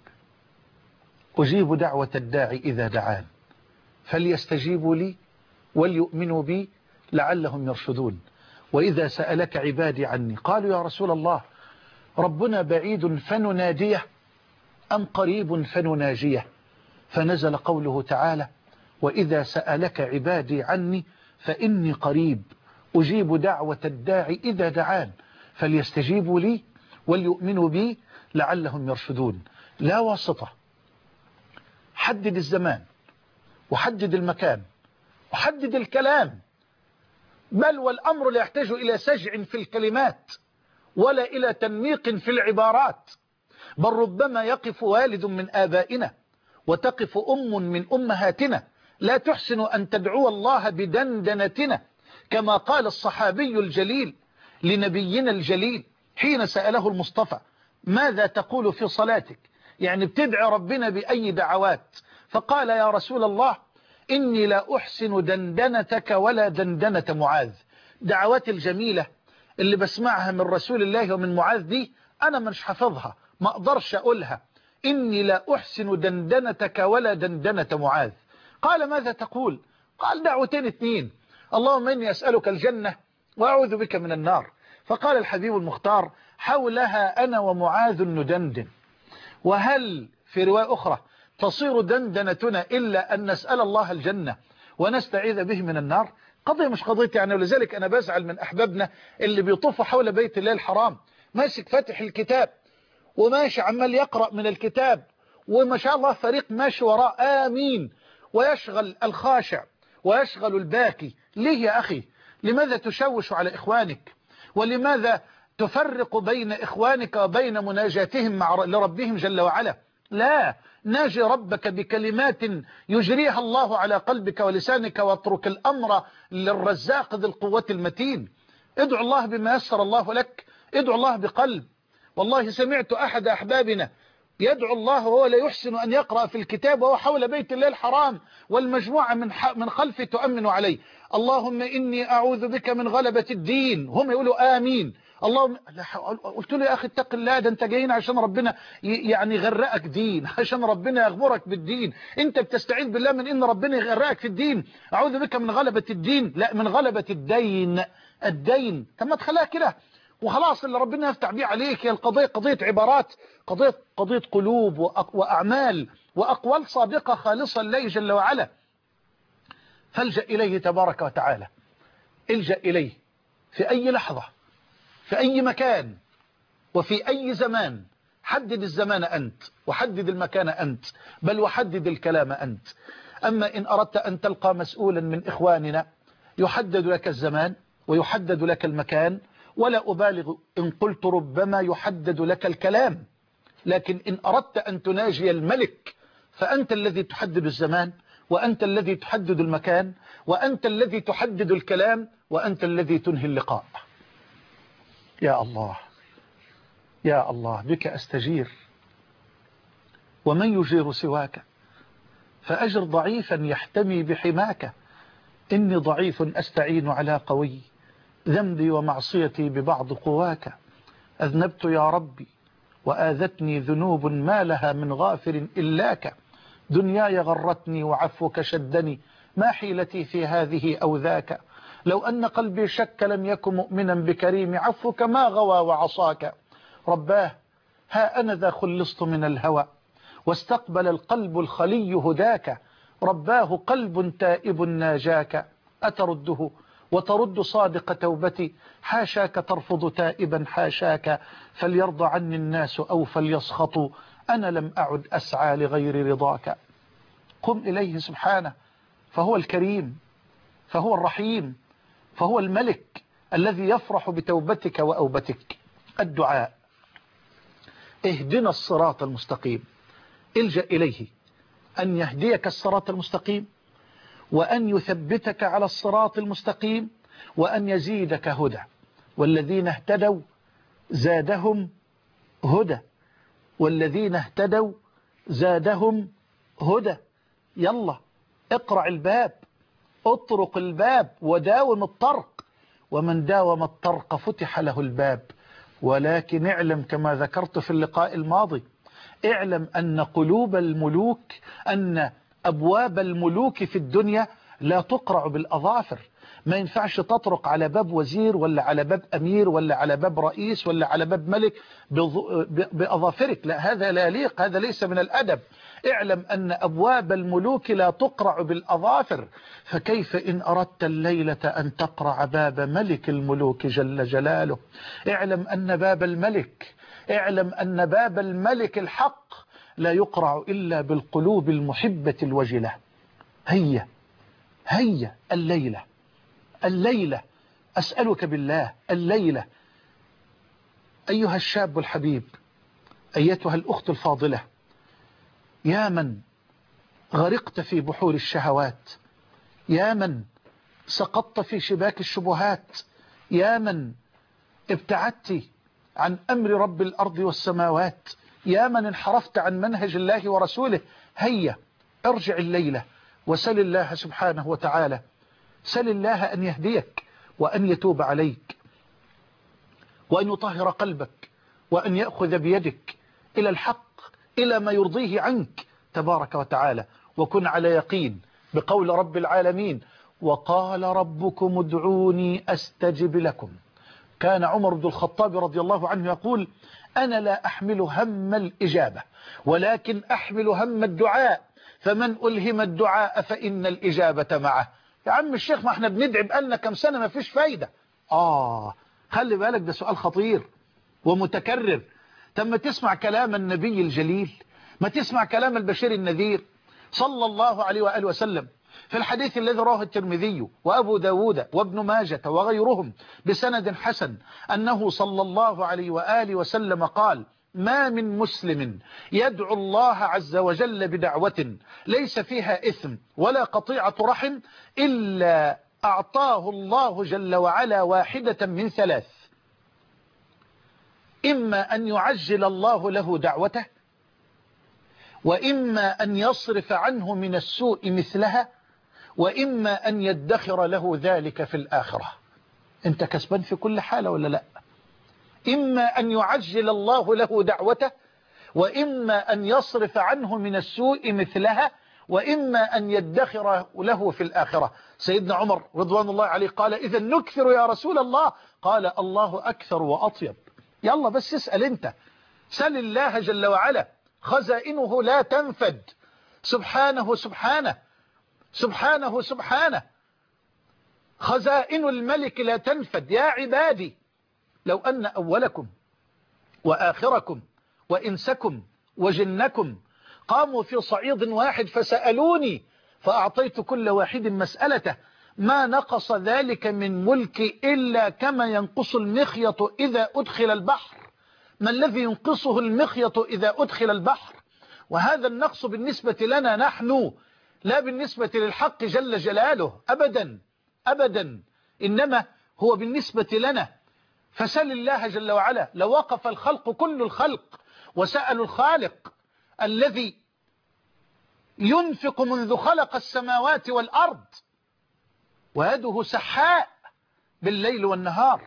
أجيب دعوة الداعي إذا دعان فليستجيبوا لي وليؤمنوا بي لعلهم يرشدون. وإذا سألك عبادي عني قالوا يا رسول الله ربنا بعيد فنناديه أم قريب فنناجيه؟ فنزل قوله تعالى: وإذا سألك عبادي عني فإني قريب أجيب دعوة الداعي إذا دعان فليستجيبوا لي وليؤمنوا بي لعلهم يرشدون. لا واسطة. حدد الزمان وحدد المكان وحدد الكلام، بل والأمر لا يحتاج إلى سجع في الكلمات ولا إلى تنميق في العبارات، بل ربما يقف والد من آبائنا وتقف أم من أمهاتنا لا تحسن أن تدعو الله بدندنتنا، كما قال الصحابي الجليل لنبينا الجليل حين سأله المصطفى: ماذا تقول في صلاتك؟ يعني بتدعي ربنا بأي دعوات؟ فقال: يا رسول الله إني لا أحسن دندنتك ولا دندنة معاذ. دعوات الجميلة اللي بسمعها من رسول الله ومن معاذ دي أنا مش حافظها، ما أقدرش أقولها. إني لا أحسن دندنتك ولا دندنة معاذ. قال: ماذا تقول؟ قال: دعوتين اتنين: اللهم إني أسألك الجنة وأعوذ بك من النار. فقال الحبيب المختار: حولها أنا ومعاذ ندندن. وهل في رواية أخرى تصير دندنتنا إلا أن نسأل الله الجنة ونستعيذ به من النار؟ قضية مش قضية يعني. ولذلك أنا بزعل من أحبابنا اللي بيطوفوا حول بيت الله الحرام ماسك فاتح الكتاب وماشي عمال يقرأ من الكتاب وما شاء الله فريق ماشي وراء آمين، ويشغل الخاشع ويشغل الباكي. ليه يا أخي؟ لماذا تشوش على إخوانك؟ ولماذا تفرق بين إخوانك وبين مناجاتهم لربهم جل وعلا؟ لا، ناجي ربك بكلمات يجريها الله على قلبك ولسانك، واترك الأمر للرزاق ذي القوة المتين. ادعو الله بما يسر الله لك، ادعو الله بقلب. والله سمعت أحد أحبابنا يدعو الله وهو لا يحسن أن يقرأ في الكتاب وهو حول بيت الله الحرام والمجموعة من خلفه تؤمن عليه: اللهم إني أعوذ بك من غلبة الدين. هم يقولوا آمين. اللهم قلت له: يا أخي اتق الله، ده أنت جايين عشان ربنا يعني يغرقك دين، عشان ربنا يغمرك بالدين. أنت بتستعيذ بالله من إن ربنا يغرقك في الدين. أعوذ بك من غلبة الدين، لا، من غلبة الدين. الدين طب ما تخليها كده وخلاص، اللي ربنا يفتح بيه عليك. هي القضية قضية عبارات، قضية قلوب وأعمال وأقوال صادقة خالصة لله جل وعلا. فالجأ إليه تبارك وتعالى، الجأ إليه في أي لحظة، في أي مكان، وفي أي زمان. حدد الزمان أنت، وحدد المكان أنت، بل وحدد الكلام أنت. أما إن أردت أن تلقى مسؤولا من إخواننا يحدد لك الزمان ويحدد لك المكان ولا أبالغ إن قلت ربما يحدد لك الكلام، لكن إن أردت أن تناجي الملك فأنت الذي تحدد الزمان، وأنت الذي تحدد المكان، وأنت الذي تحدد الكلام، وأنت الذي تنهي اللقاء. يا الله يا الله بك أستجير، ومن يجير سواك؟ فأجر ضعيفا يحتمي بحماك. إني ضعيف أستعين على قوي، ذنبي ومعصيتي ببعض قواك. أذنبت يا ربي وآذتني ذنوب ما لها من غافر إلاك. دنياي غرتني وعفوك شدني، ما حيلتي في هذه أو ذاك. لو أن قلبي شك لم يكن مؤمنا بكريم عفوك ما غوى وعصاك. رباه ها أنا ذا خلصت من الهوى، واستقبل القلب الخلي هداك. رباه قلب تائب ناجاك، أترده وترد صادق توبتي. حاشاك ترفض تائبا حاشاك، فليرضى عني الناس أو فليسخطوا، أنا لم أعد أسعى لغير رضاك. قم إليه سبحانه، فهو الكريم، فهو الرحيم، فهو الملك الذي يفرح بتوبتك وأوبتك. الدعاء: اهدنا الصراط المستقيم. الجأ إليه أن يهديك الصراط المستقيم، وأن يثبتك على الصراط المستقيم، وأن يزيدك هدى. والذين اهتدوا زادهم هدى، والذين اهتدوا زادهم هدى. يلا اقرع الباب، اطرق الباب وداوم الطرق، ومن داوم الطرق فتح له الباب. ولكن اعلم كما ذكرت في اللقاء الماضي، اعلم أن قلوب الملوك، أن أبواب الملوك في الدنيا لا تقرع بالأظافر. ما ينفعش تطرق على باب وزير ولا على باب أمير ولا على باب رئيس ولا على باب ملك بأظافرك، لا، هذا لا يليق، هذا ليس من الأدب. اعلم أن أبواب الملوك لا تقرع بالأظافر، فكيف إن أردت الليلة أن تقرع باب ملك الملوك جل جلاله؟ اعلم أن باب الملك، اعلم أن باب الملك الحق لا يقرع إلا بالقلوب المحبة الوجلة. هيا هيا الليلة أسألك بالله، الليلة أيها الشاب الحبيب، أيتها الأخت الفاضلة، يا من غرقت في بحور الشهوات، يا من سقطت في شباك الشبهات، يا من ابتعدت عن أمر رب الأرض والسماوات، يا من انحرفت عن منهج الله ورسوله. هيا ارجع الليلة وسل الله سبحانه وتعالى، سل الله أن يهديك وأن يتوب عليك وأن يطهر قلبك وأن يأخذ بيدك إلى الحق، إلى ما يرضيه عنك تبارك وتعالى. وكن على يقين بقول رب العالمين: وقال ربكم ادعوني أستجب لكم. كان عمر بن الخطاب رضي الله عنه يقول: أنا لا أحمل هم الإجابة ولكن أحمل هم الدعاء، فمن ألهم الدعاء فإن الإجابة معه. يا عم الشيخ، ما احنا بندعي بقالنا كم سنة ما فيش فايدة. خلي بالك، ده سؤال خطير ومتكرر. تم تسمع كلام النبي الجليل، ما تسمع كلام البشير النذير صلى الله عليه وآله وسلم في الحديث الذي رواه الترمذي وأبو داود وابن ماجة وغيرهم بسند حسن، أنه صلى الله عليه وآله وسلم قال: ما من مسلم يدعو الله عز وجل بدعوة ليس فيها إثم ولا قطيعة رحم إلا أعطاه الله جل وعلا واحدة من ثلاث: إما أن يعجل الله له دعوته، وإما أن يصرف عنه من السوء مثلها، وإما أن يدخر له ذلك في الآخرة. أنت كسبان في كل حالة ولا لا؟ إما أن يعجل الله له دعوته، وإما أن يصرف عنه من السوء مثلها، وإما أن يدخر له في الآخرة. سيدنا عمر رضوان الله عليه قال: إذا نكثر يا رسول الله؟ قال: الله أكثر وأطيب. يلا بس اسأل أنت، سل الله جل وعلا، خزائنه لا تنفد، سبحانه سبحانه سبحانه سبحانه، خزائن الملك لا تنفد. يا عبادي، لو أن أولكم وآخركم وإنسكم وجنكم قاموا في صعيد واحد فسألوني فأعطيت كل واحد مسألته، ما نقص ذلك من ملكي إلا كما ينقص المخيط إذا أدخل البحر. ما الذي ينقصه المخيط إذا أدخل البحر؟ وهذا النقص بالنسبة لنا نحن، لا بالنسبة للحق جل جلاله أبدا أبدا، إنما هو بالنسبة لنا. فسل الله جل وعلا، لو وقف الخلق كل الخلق وسألوا الخالق الذي ينفق منذ خلق السماوات والأرض ويده سحاء بالليل والنهار،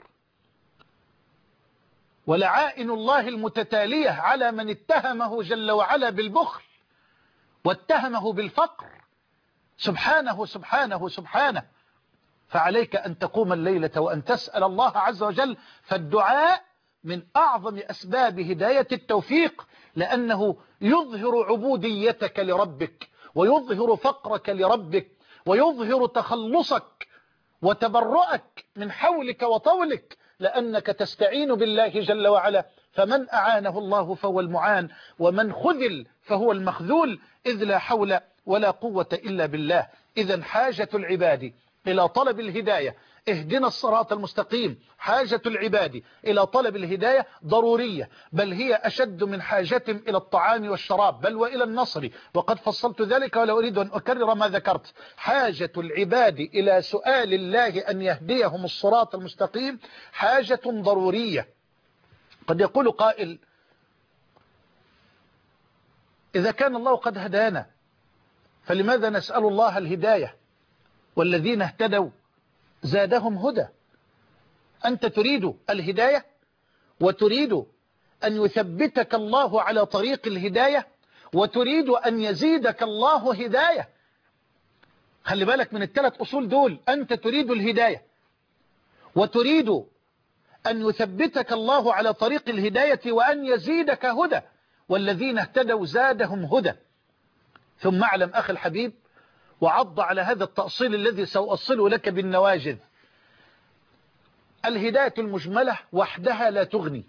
ولعائن الله المتتالية على من اتهمه جل وعلا بالبخل واتهمه بالفقر، سبحانه سبحانه سبحانه. فعليك أن تقوم الليلة وأن تسأل الله عز وجل. فالدعاء من أعظم أسباب هداية التوفيق، لأنه يظهر عبوديتك لربك، ويظهر فقرك لربك، ويظهر تخلصك وتبرؤك من حولك وطولك، لأنك تستعين بالله جل وعلا. فمن أعانه الله فهو المعان، ومن خذل فهو المخذول، إذ لا حول ولا قوة إلا بالله. إذا حاجة العباد إلى طلب الهداية، اهدنا الصراط المستقيم، حاجة العباد إلى طلب الهداية ضرورية، بل هي أشد من حاجتهم إلى الطعام والشراب، بل وإلى النصر، وقد فصلت ذلك ولا أريد أن أكرر ما ذكرت. حاجة العباد إلى سؤال الله أن يهديهم الصراط المستقيم حاجة ضرورية. قد يقول قائل: إذا كان الله قد هدانا فلماذا نسأل الله الهداية؟ والذين اهتدوا زادهم هدى. أنت تريد الهداية وتريد أن يثبتك الله على طريق الهداية، وتريد أن يزيدك الله هداية. خلي بالك من الثلاث أصول دول، أنت تريد الهداية وتريد أن يثبتك الله على طريق الهداية وأن يزيدك هدى، والذين اهتدوا زادهم هدى. ثم اعلم أخي الحبيب، وعض على هذا التأصيل الذي سأؤصله لك بالنواجذ: الهداية المجملة وحدها لا تغني.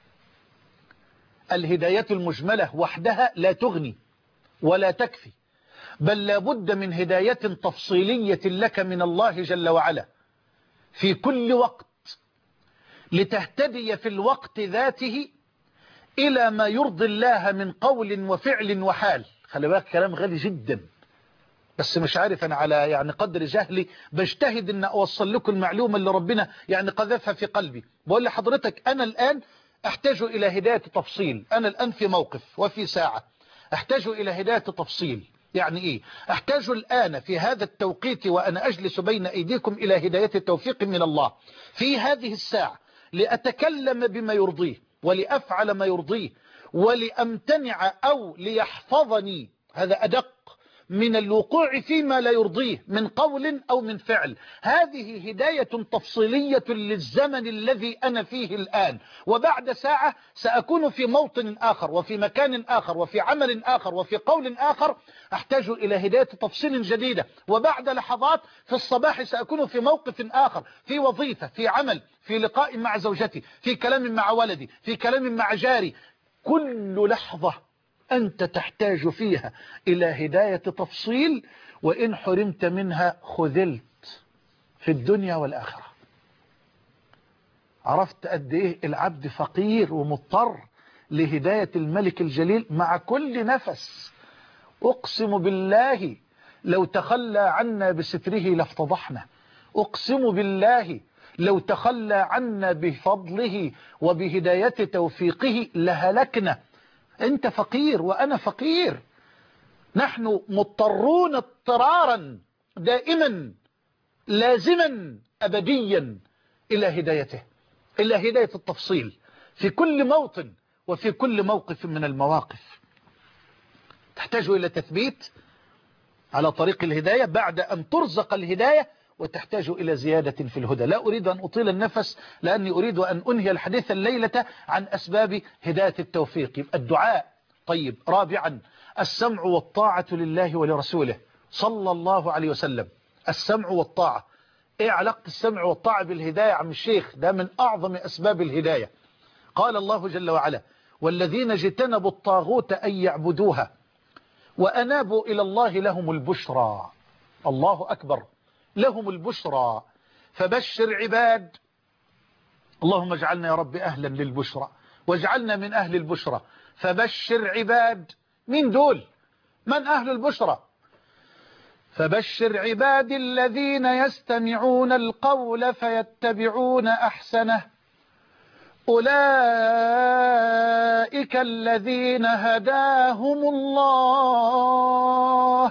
الهداية المجملة وحدها لا تغني ولا تكفي، بل لابد من هداية تفصيلية لك من الله جل وعلا في كل وقت، لتهتدي في الوقت ذاته إلى ما يرضي الله من قول وفعل وحال. خلي بالك كلام غالي جدا، بس مش عارف أنا على قدر جهلي بجتهد أن أوصل لكم المعلومة اللي ربنا قذفها في قلبي. بقول لحضرتك أنا الآن أحتاج إلى هداية تفصيل. أنا الآن في موقف وفي ساعة أحتاج إلى هداية تفصيل. يعني إيه؟ أحتاج الآن في هذا التوقيت وأنا أجلس بين أيديكم إلى هداية التوفيق من الله في هذه الساعة، لأتكلم بما يرضيه ولأفعل ما يرضيه، ولأمتنع أو ليحفظني، هذا أدق، من الوقوع فيما لا يرضيه من قول أو من فعل. هذه هداية تفصيلية للزمن الذي أنا فيه الآن، وبعد ساعة سأكون في موطن آخر وفي مكان آخر وفي عمل آخر وفي قول آخر، أحتاج إلى هداية تفصيل جديدة. وبعد لحظات في الصباح سأكون في موقف آخر، في وظيفة، في عمل، في لقاء مع زوجتي، في كلام مع ولدي، في كلام مع جاري. كل لحظة أنت تحتاج فيها إلى هداية تفصيل، وإن حرمت منها خذلت في الدنيا والآخرة. عرفت قد إيه العبد فقير ومضطر لهداية الملك الجليل مع كل نفس. أقسم بالله لو تخلى عنا بستره لافتضحنا، أقسم بالله لو تخلى عنا بفضله وبهداية توفيقه لهلكنا. أنت فقير وأنا فقير، نحن مضطرون اضطرارا دائما لازما أبديا إلى هدايته، إلى هداية التفصيل في كل موطن وفي كل موقف من المواقف. تحتاج إلى تثبيت على طريق الهداية بعد أن ترزق الهداية، وتحتاج إلى زيادة في الهدى. لا أريد أن أطيل النفس، لأني أريد أن أنهي الحديث الليلة عن أسباب هداية التوفيق. الدعاء. طيب، رابعا السمع والطاعة لله ولرسوله صلى الله عليه وسلم. السمع والطاعة. إيه علاقة السمع والطاعة بالهداية عم الشيخ؟ ده من أعظم أسباب الهداية. قال الله جل وعلا: والذين اجتنبوا الطاغوت أن يعبدوها وأنابوا إلى الله لهم البشرى. الله أكبر. لهم البشرى. فبشر عباد. اللهم اجعلنا يا رب أهلا للبشرى واجعلنا من أهل البشرى. فبشر عباد. من دول؟ من أهل البشرى؟ فبشر عباد الذين يستمعون القول فيتبعون أحسنه أولئك الذين هداهم الله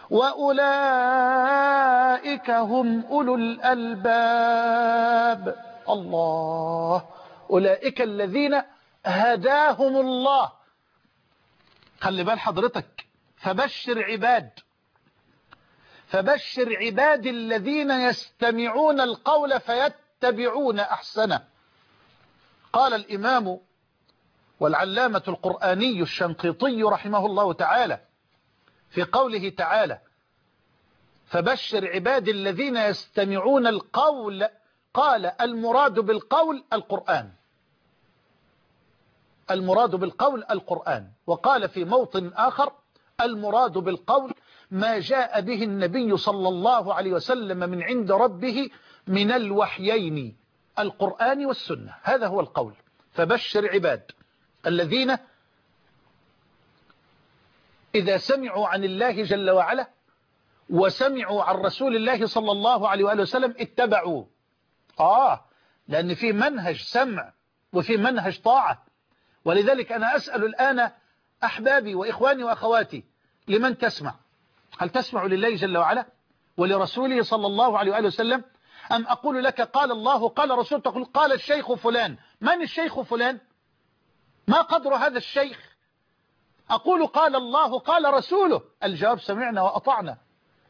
وأولئك هم أولو الألباب. الله. أولئك الذين هداهم الله. خلي بال حضرتك. فبشر عباد. فبشر عباد الذين يستمعون القول فيتبعون أحسنه. قال الإمام والعلامة القرآني الشنقيطي رحمه الله تعالى في قوله تعالى فبشر عباد الذين يستمعون القول، قال المراد بالقول القرآن. المراد بالقول القرآن. وقال في موطن آخر المراد بالقول ما جاء به النبي صلى الله عليه وسلم من عند ربه من الوحيين القرآن والسنة. هذا هو القول. فبشر عباد الذين إذا سمعوا عن الله جل وعلا وسمعوا عن رسول الله صلى الله عليه وآله وسلم اتبعوا. لأن في منهج سمع وفي منهج طاعة. ولذلك أنا أسأل الآن أحبابي وإخواني وأخواتي لمن تسمع؟ هل تسمع لله جل وعلا ولرسوله صلى الله عليه وآله وسلم، أم أقول لك قال الله قال رسول تقول قال الشيخ فلان؟ من الشيخ فلان؟ ما قدر هذا الشيخ؟ أقول قال الله قال رسوله. الجواب سمعنا وأطعنا.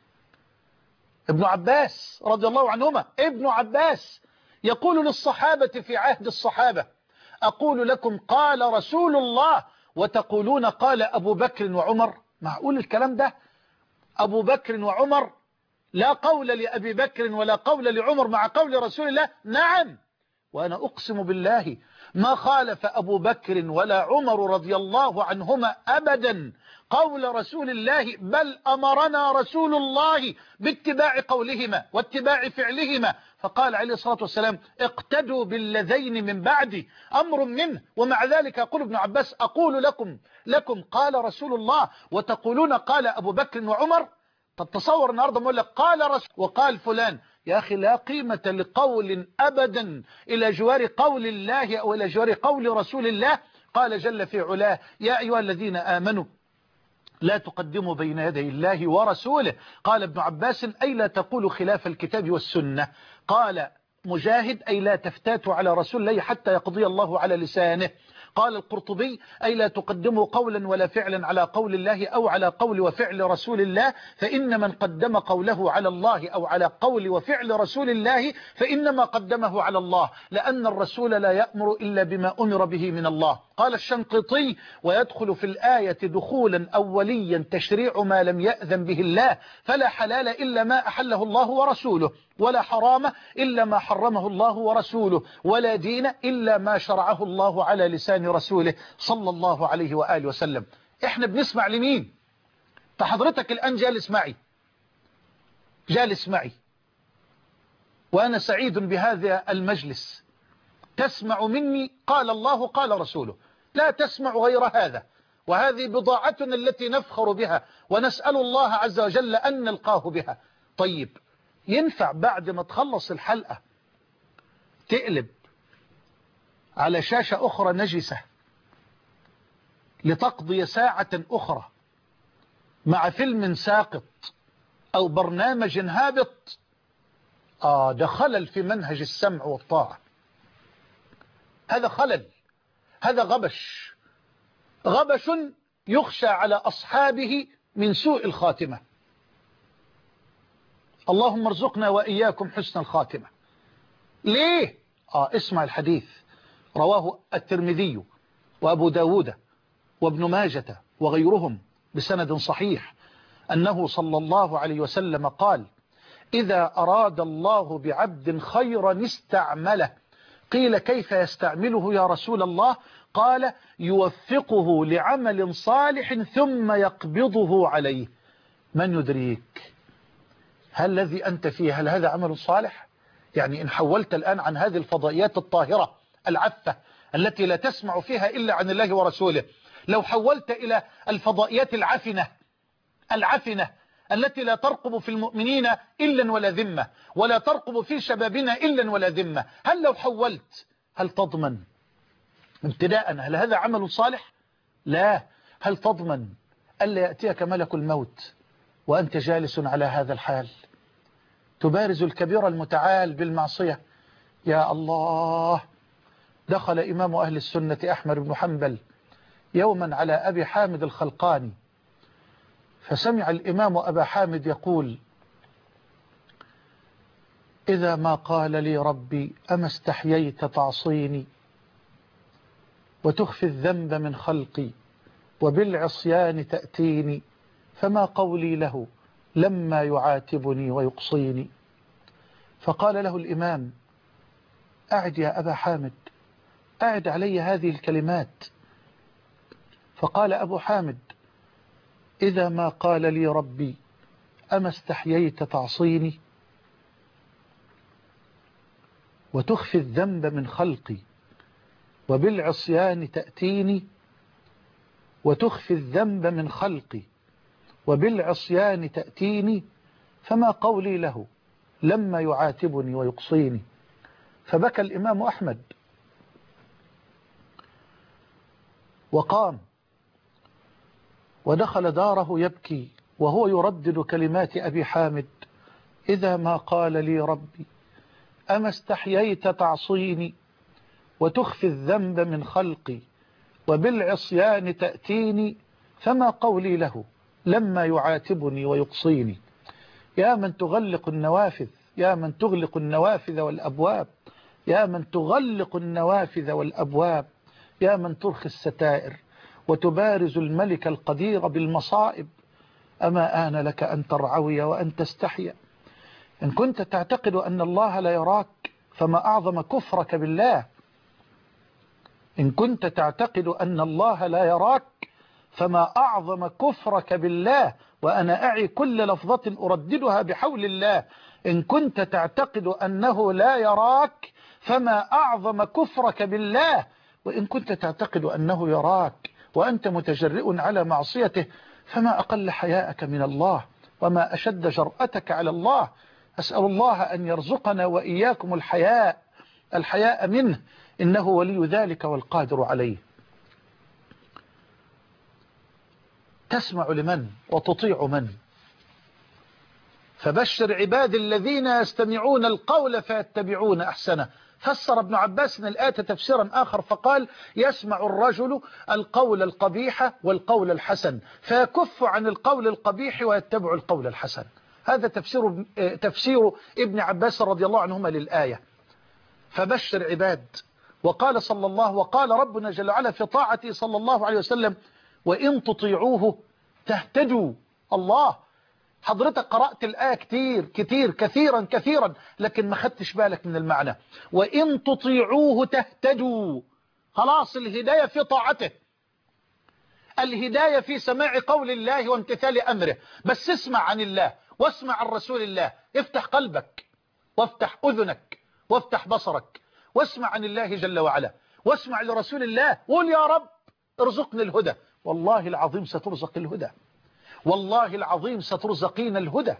ابن عباس رضي الله عنهما، ابن عباس يقول للصحابة في عهد الصحابة أقول لكم قال رسول الله وتقولون قال أبو بكر وعمر؟ معقول الكلام ده؟ أبو بكر وعمر لا قول لأبي بكر ولا قول لعمر مع قول رسول الله. نعم، وأنا أقسم بالله ما خالف أبو بكر ولا عمر رضي الله عنهما أبدا قول رسول الله، بل أمرنا رسول الله باتباع قولهما واتباع فعلهما. فقال عليه الصلاة والسلام اقتدوا بالذين من بعدي، أمر منه. ومع ذلك يقول ابن عباس أقول لكم قال رسول الله وتقولون قال أبو بكر وعمر. طب تصور النهارده بقول لك قال رسول وقال فلان. يا أخي لا قيمة لقول أبدا إلى جوار قول الله أو إلى جوار قول رسول الله. قال جل في علاه يا أيها الذين آمنوا لا تقدموا بين يدي الله ورسوله. قال ابن عباس أي لا تقولوا خلاف الكتاب والسنة. قال مجاهد أي لا تفتاتوا على رسول الله حتى يقضي الله على لسانه. قال القرطبي أي لا تقدموا قولا ولا فعلا على قول الله أو على قول وفعل رسول الله، فإن من قدم قوله على الله أو على قول وفعل رسول الله فإنما قدمه على الله، لأن الرسول لا يأمر إلا بما أمر به من الله. قال الشنقيطي ويدخل في الآية دخولا أوليا تشريع ما لم يأذن به الله، فلا حلال إلا ما أحله الله ورسوله، ولا حرام إلا ما حرمه الله ورسوله، ولا دين إلا ما شرعه الله على لسان رسوله صلى الله عليه وآله وسلم. احنا بنسمع لمين؟ فحضرتك الآن جالس معي وأنا سعيد بهذا المجلس، تسمع مني قال الله قال رسوله، لا تسمع غير هذا. وهذه بضاعتنا التي نفخر بها ونسأل الله عز وجل أن نلقاه بها. طيب ينفع بعد ما تخلص الحلقة تقلب على شاشة أخرى نجسة لتقضي ساعة أخرى مع فيلم ساقط أو برنامج هابط؟ ده خلل في منهج السمع والطاعة. هذا خلل، هذا غبش يخشى على أصحابه من سوء الخاتمة. اللهم ارزقنا وإياكم حسن الخاتمة. ليه؟ اسمع الحديث، رواه الترمذي وأبو داود وابن ماجة وغيرهم بسند صحيح أنه صلى الله عليه وسلم قال إذا أراد الله بعبد خيرا استعمله. قيل كيف يستعمله يا رسول الله؟ قال يوفقه لعمل صالح ثم يقبضه عليه. من يدريك؟ هل الذي أنت فيه هل هذا عمل صالح؟ يعني إن حولت الآن عن هذه الفضائيات الطاهرة العفة التي لا تسمع فيها إلا عن الله ورسوله، لو حولت إلى الفضائيات العفنة التي لا ترقب في المؤمنين إلا ولا ذمة، ولا ترقب في شبابنا إلا ولا ذمة، هل لو حولت هل تضمن ابتداء هل هذا عمل صالح؟ لا. هل تضمن ألا يأتيك ملك الموت وأنت جالس على هذا الحال تبارز الكبير المتعال بالمعصية؟ يا الله. دخل إمام أهل السنة أحمد بن حنبل يوما على أبي حامد الخلقاني، فسمع الإمام أبا حامد يقول: إذا ما قال لي ربي أما استحييت تعصيني وتخفي الذنب من خلقي وبالعصيان تأتيني، فما قولي له لما يعاتبني ويقصيني. فقال له الإمام: أعد يا أبا حامد، أعد علي هذه الكلمات. فقال أبو حامد: إذا ما قال لي ربي أما استحييت تعصيني وتخفي الذنب من خلقي وبالعصيان تأتيني، وتخفي الذنب من خلقي وبالعصيان تأتيني، فما قولي له لما يعاتبني ويقصيني. فبكى الإمام أحمد وقام ودخل داره يبكي وهو يردد كلمات أبي حامد: إذا ما قال لي ربي أما استحييت تعصيني وتخفي الذنب من خلقي وبالعصيان تأتيني، فما قولي له لما يعاتبني ويقصيني. يا من تغلق النوافذ، يا من تغلق النوافذ والأبواب، يا من تغلق النوافذ والأبواب، يا من ترخي الستائر وتبارز الملك القدير بالمصائب، أما آن لك أن ترعوي وأن تستحيا. إن كنت تعتقد أن الله لا يراك فما أعظم كفرك بالله. إن كنت تعتقد أن الله لا يراك فما أعظم كفرك بالله، وأنا أعي كل لفظة أرددها بحول الله. إن كنت تعتقد أنه لا يراك فما أعظم كفرك بالله. وإن كنت تعتقد أنه يراك وأنت متجرئ على معصيته فما أقل حياءك من الله وما أشد جرأتك على الله. أسأل الله أن يرزقنا وإياكم الحياء منه، إنه ولي ذلك والقادر عليه. تسمع لمن وتطيع من؟ فبشر عباد الذين يستمعون القول فيتبعون أحسنه. فسر ابن عباس الآية تفسيرا آخر فقال: يسمع الرجل القول القبيح والقول الحسن فيكف عن القول القبيح ويتبع القول الحسن. هذا تفسير ابن عباس رضي الله عنهما للآية. فبشر عباد. وقال ربنا جل وعلا في طاعته صلى الله عليه وسلم: وإن تطيعوه تهتدوا. الله، حضرتك قرأت الآية كثيرا لكن ما خدتش بالك من المعنى. وإن تطيعوه تهتدوا. خلاص، الهداية في طاعته، الهداية في سماع قول الله وامتثال أمره. بس اسمع عن الله واسمع عن رسول الله. افتح قلبك وافتح أذنك وافتح بصرك واسمع عن الله جل وعلا واسمع لرسول الله. قول: يا رب ارزقني الهدى. والله العظيم سترزق الهدى، والله العظيم سترزقين الهدى.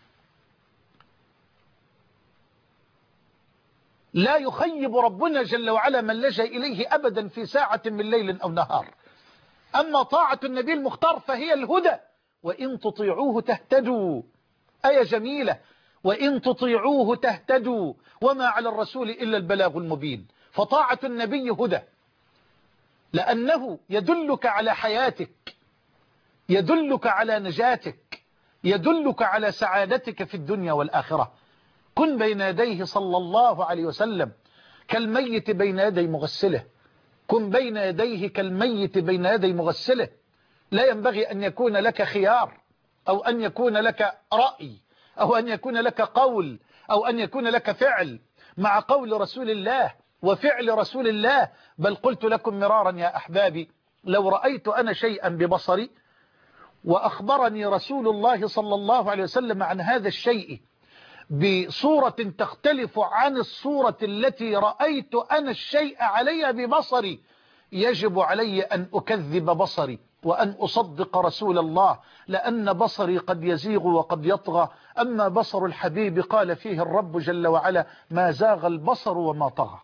لا يخيب ربنا جل وعلا من لجأ إليه أبدا في ساعة من ليل أو نهار. أما طاعة النبي المختار فهي الهدى. وإن تطيعوه تهتدوا. آية جميلة: وإن تطيعوه تهتدوا وما على الرسول إلا البلاغ المبين. فطاعة النبي هدى، لأنه يدلك على حياتك، يدلك على نجاتك، يدلك على سعادتك في الدنيا والآخرة. كن بين يديه صلى الله عليه وسلم كالميت بين يدي مغسله. كن بين يديه كالميت بين يدي مغسله. لا ينبغي أن يكون لك خيار، أو أن يكون لك رأي، أو أن يكون لك قول، أو أن يكون لك فعل مع قول رسول الله وفعل رسول الله. بل قلت لكم مرارا يا أحبابي: لو رأيت أنا شيئا ببصري وأخبرني رسول الله صلى الله عليه وسلم عن هذا الشيء بصورة تختلف عن الصورة التي رأيت أنا الشيء عليها ببصري، يجب علي أن أكذب بصري وأن أصدق رسول الله، لأن بصري قد يزيغ وقد يطغى، أما بصر الحبيب قال فيه الرب جل وعلا ما زاغ البصر وما طغى.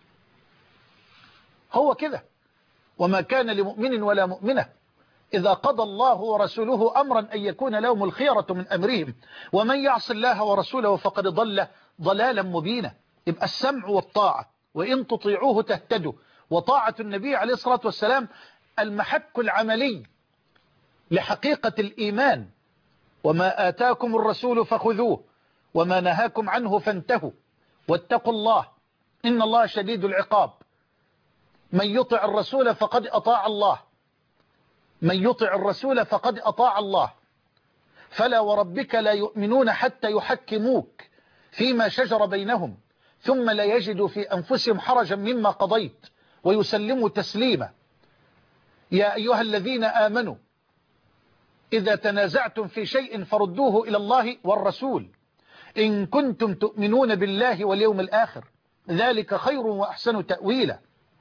هو كده. وما كان لمؤمن ولا مؤمنة إذا قضى الله ورسوله أمرا أن يكون لهم الخيرة من أمرهم، ومن يعص الله ورسوله فقد ضل ضلالا مبينا. يبقى السمع والطاعة، وإن تطيعوه تهتدوا. وطاعة النبي عليه الصلاة والسلام المحك العملي لحقيقة الإيمان. وما آتاكم الرسول فخذوه وما نهاكم عنه فانتهوا واتقوا الله إن الله شديد العقاب. من يطع الرسول فقد أطاع الله، من يطع الرسول فقد أطاع الله. فلا وربك لا يؤمنون حتى يحكموك فيما شجر بينهم ثم لا يجدوا في أنفسهم حرجا مما قضيت ويسلموا تسليما. يا أيها الذين آمنوا إذا تنازعتم في شيء فردوه إلى الله والرسول إن كنتم تؤمنون بالله واليوم الآخر ذلك خير وأحسن تأويلا.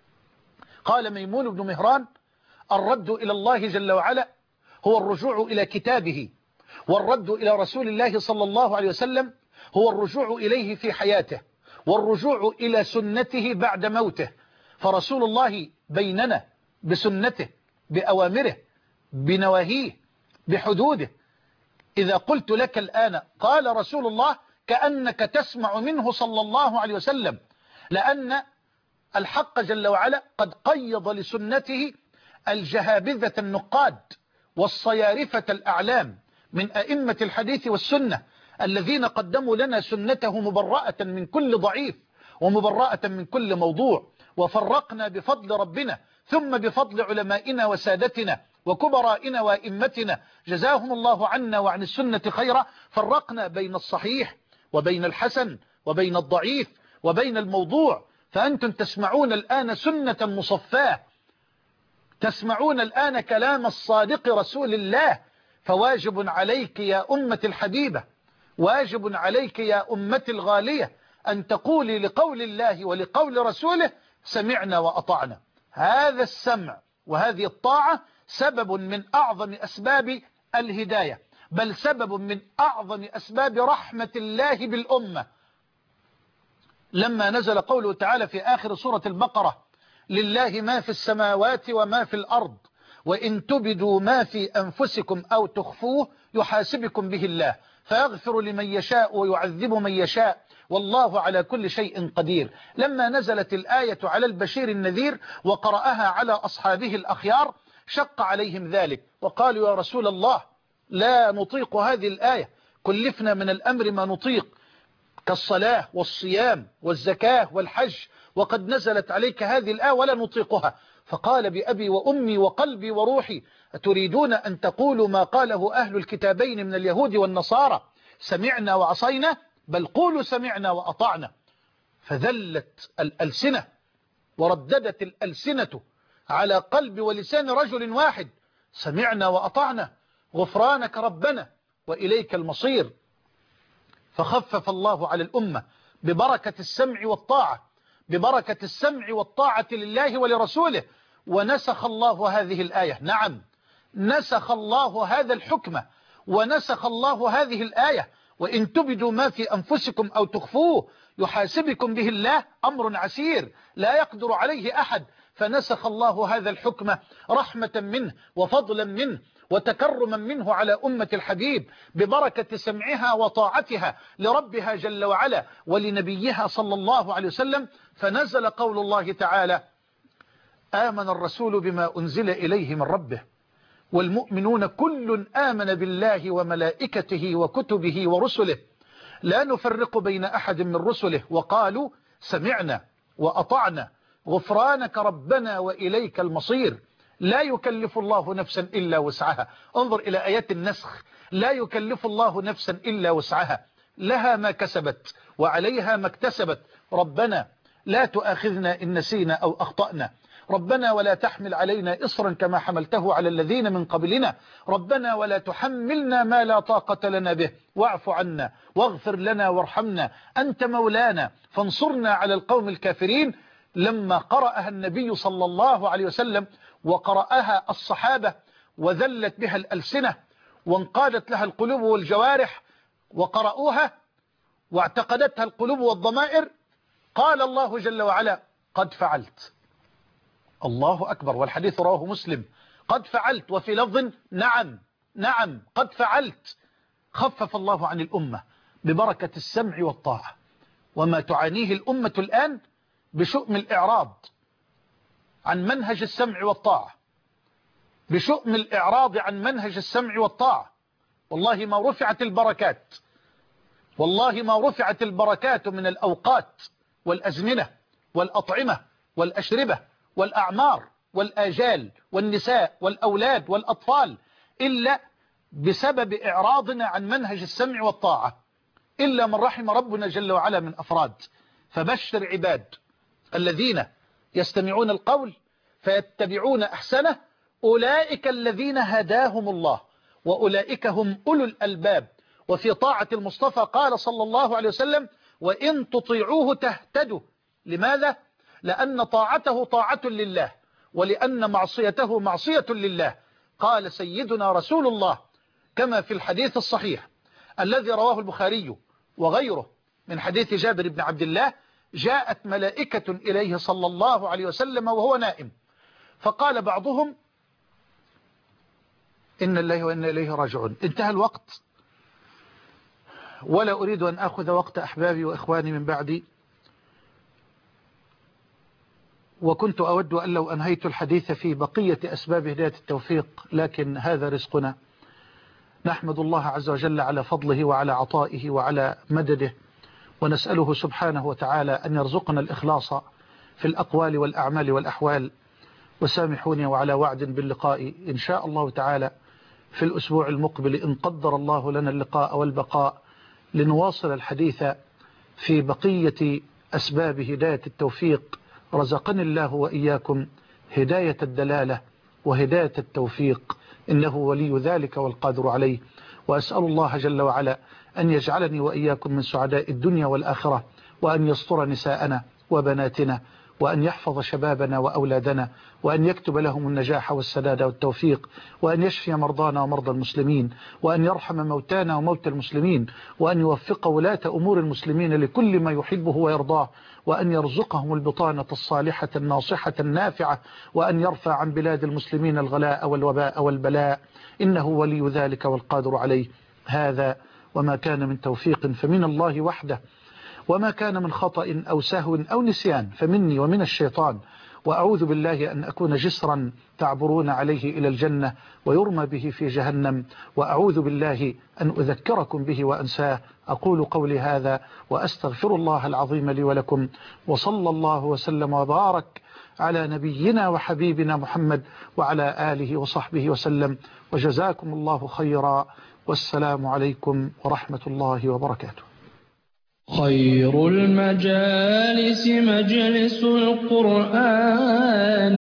قال ميمون بن مهران الرد إلى الله جل وعلا هو الرجوع إلى كتابه، والرد إلى رسول الله صلى الله عليه وسلم هو الرجوع إليه في حياته، والرجوع إلى سنته بعد موته. فرسول الله بيننا بسنته، بأوامره، بنواهيه، بحدوده. إذا قلت لك الآن قال رسول الله كأنك تسمع منه صلى الله عليه وسلم، لأن الحق جل وعلا قد قيض لسنته الجهابذة النقاد والصيارفة الأعلام من أئمة الحديث والسنة الذين قدموا لنا سنته مبرأة من كل ضعيف ومبرأة من كل موضوع. وفرقنا بفضل ربنا ثم بفضل علمائنا وسادتنا وكبرائنا وأئمتنا جزاهم الله عنا وعن السنة خيرا. فرقنا بين الصحيح وبين الحسن وبين الضعيف وبين الموضوع. فأنتم تسمعون الآن سنة مصفاة، تسمعون الآن كلام الصادق رسول الله. فواجب عليك يا أمة الحبيبة، واجب عليك يا أمة الغالية أن تقولي لقول الله ولقول رسوله سمعنا وأطعنا. هذا السمع وهذه الطاعة سبب من أعظم أسباب الهداية، بل سبب من أعظم أسباب رحمة الله بالأمة. لما نزل قوله تعالى في آخر سورة البقرة لله ما في السماوات وما في الأرض وإن تبدوا ما في أنفسكم أو تخفوه يحاسبكم به الله فيغفر لمن يشاء ويعذب من يشاء والله على كل شيء قدير. لما نزلت الآية على البشير النذير وقرأها على أصحابه الأخيار شق عليهم ذلك وقالوا يا رسول الله لا نطيق هذه الآية، كلفنا من الأمر ما نطيق كالصلاة والصيام والزكاة والحج، وقد نزلت عليك هذه الآية ولا نطيقها. فقال بأبي وأمي وقلبي وروحي أتريدون أن تقولوا ما قاله أهل الكتابين من اليهود والنصارى سمعنا وعصينا؟ بل قولوا سمعنا وأطعنا. فذلت الألسنة ورددت الألسنة على قلب ولسان رجل واحد سمعنا وأطعنا غفرانك ربنا وإليك المصير. فخفف الله على الأمة ببركة السمع والطاعة، ببركة السمع والطاعة لله ولرسوله. ونسخ الله هذه الآية، نعم نسخ الله هذا الحكم ونسخ الله هذه الآية وإن تبدوا ما في أنفسكم أو تخفوه يحاسبكم به الله، أمر عسير لا يقدر عليه أحد. فنسخ الله هذا الحكم رحمة منه وفضلا منه وتكرما منه على أمة الحبيب ببركة سمعها وطاعتها لربها جل وعلا ولنبيها صلى الله عليه وسلم. فنزل قول الله تعالى آمن الرسول بما أنزل إليه من ربه والمؤمنون كل آمن بالله وملائكته وكتبه ورسله لا نفرق بين أحد من رسله وقالوا سمعنا وأطعنا غفرانك ربنا وإليك المصير. لا يكلف الله نفسا إلا وسعها. انظر إلى آيات النسخ، لا يكلف الله نفسا إلا وسعها، لها ما كسبت وعليها ما اكتسبت. ربنا لا تؤاخذنا إن نسينا أو أخطأنا، ربنا ولا تحمل علينا إصرا كما حملته على الذين من قبلنا، ربنا ولا تحملنا ما لا طاقة لنا به، واعف عنا واغفر لنا وارحمنا، أنت مولانا فانصرنا على القوم الكافرين. لما قرأها النبي صلى الله عليه وسلم وقرأها الصحابة وذلت بها الألسنة وانقادت لها القلوب والجوارح وقرأوها واعتقدتها القلوب والضمائر، قال الله جل وعلا: قد فعلت. الله أكبر. والحديث رواه مسلم. قد فعلت. وفي لفظ: نعم قد فعلت. خفف الله عن الأمة ببركة السمع والطاعة. وما تعانيه الأمة الآن بشؤم الإعراض عن منهج السمع والطاعة، بشؤم الإعراض عن منهج السمع والطاعة. والله ما رفعت البركات، والله ما رفعت البركات من الأوقات والأزمنة والأطعمة والأشربة والأعمار والآجال والنساء والأولاد والأطفال إلا بسبب إعراضنا عن منهج السمع والطاعة، إلا من رحم ربنا جل وعلا من أفراد. فبشر عباد الذين يستمعون القول فيتبعون أحسنه، أولئك الذين هداهم الله وأولئك هم أولو الألباب. وفي طاعة المصطفى قال صلى الله عليه وسلم: وإن تطيعوه تهتدوا. لماذا؟ لأن طاعته طاعة لله، ولأن معصيته معصية لله. قال سيدنا رسول الله كما في الحديث الصحيح الذي رواه البخاري وغيره من حديث جابر بن عبد الله: جاءت ملائكة إليه صلى الله عليه وسلم وهو نائم، فقال بعضهم: إن الله وإنا إليه راجعون. انتهى الوقت ولا أريد أن أخذ وقت أحبابي وإخواني من بعدي، وكنت أود أن لو أنهيت الحديث في بقية أسباب هداية التوفيق، لكن هذا رزقنا. نحمد الله عز وجل على فضله وعلى عطائه وعلى مدده، ونسأله سبحانه وتعالى أن يرزقنا الإخلاص في الأقوال والأعمال والأحوال. وسامحوني وعلى وعد باللقاء إن شاء الله تعالى في الأسبوع المقبل إن قدر الله لنا اللقاء والبقاء، لنواصل الحديث في بقية أسباب هداية التوفيق. رزقني الله وإياكم هداية الدلالة وهداية التوفيق، إنه ولي ذلك والقادر عليه. وأسأل الله جل وعلا أن يجعلني وإياكم من سعداء الدنيا والآخرة، وأن يستر نساءنا وبناتنا، وأن يحفظ شبابنا وأولادنا، وأن يكتب لهم النجاح والسداد والتوفيق، وأن يشفي مرضانا ومرضى المسلمين، وأن يرحم موتانا وموتى المسلمين، وأن يوفق ولاة أمور المسلمين لكل ما يحبه ويرضاه، وأن يرزقهم البطانة الصالحة الناصحة النافعة، وأن يرفع عن بلاد المسلمين الغلاء والوباء والبلاء، إنه ولي ذلك والقادر عليه. هذا وما كان من توفيق فمن الله وحده، وما كان من خطأ أو سهو أو نسيان فمني ومن الشيطان. وأعوذ بالله أن أكون جسرا تعبرون عليه إلى الجنة ويرمى به في جهنم، وأعوذ بالله أن أذكركم به وأنساه. أقول قولي هذا وأستغفر الله العظيم لي ولكم، وصلى الله وسلم وبارك على نبينا وحبيبنا محمد وعلى آله وصحبه وسلم، وجزاكم الله خيرا، والسلام عليكم ورحمة الله وبركاته. خير المجالس مجلس القرآن،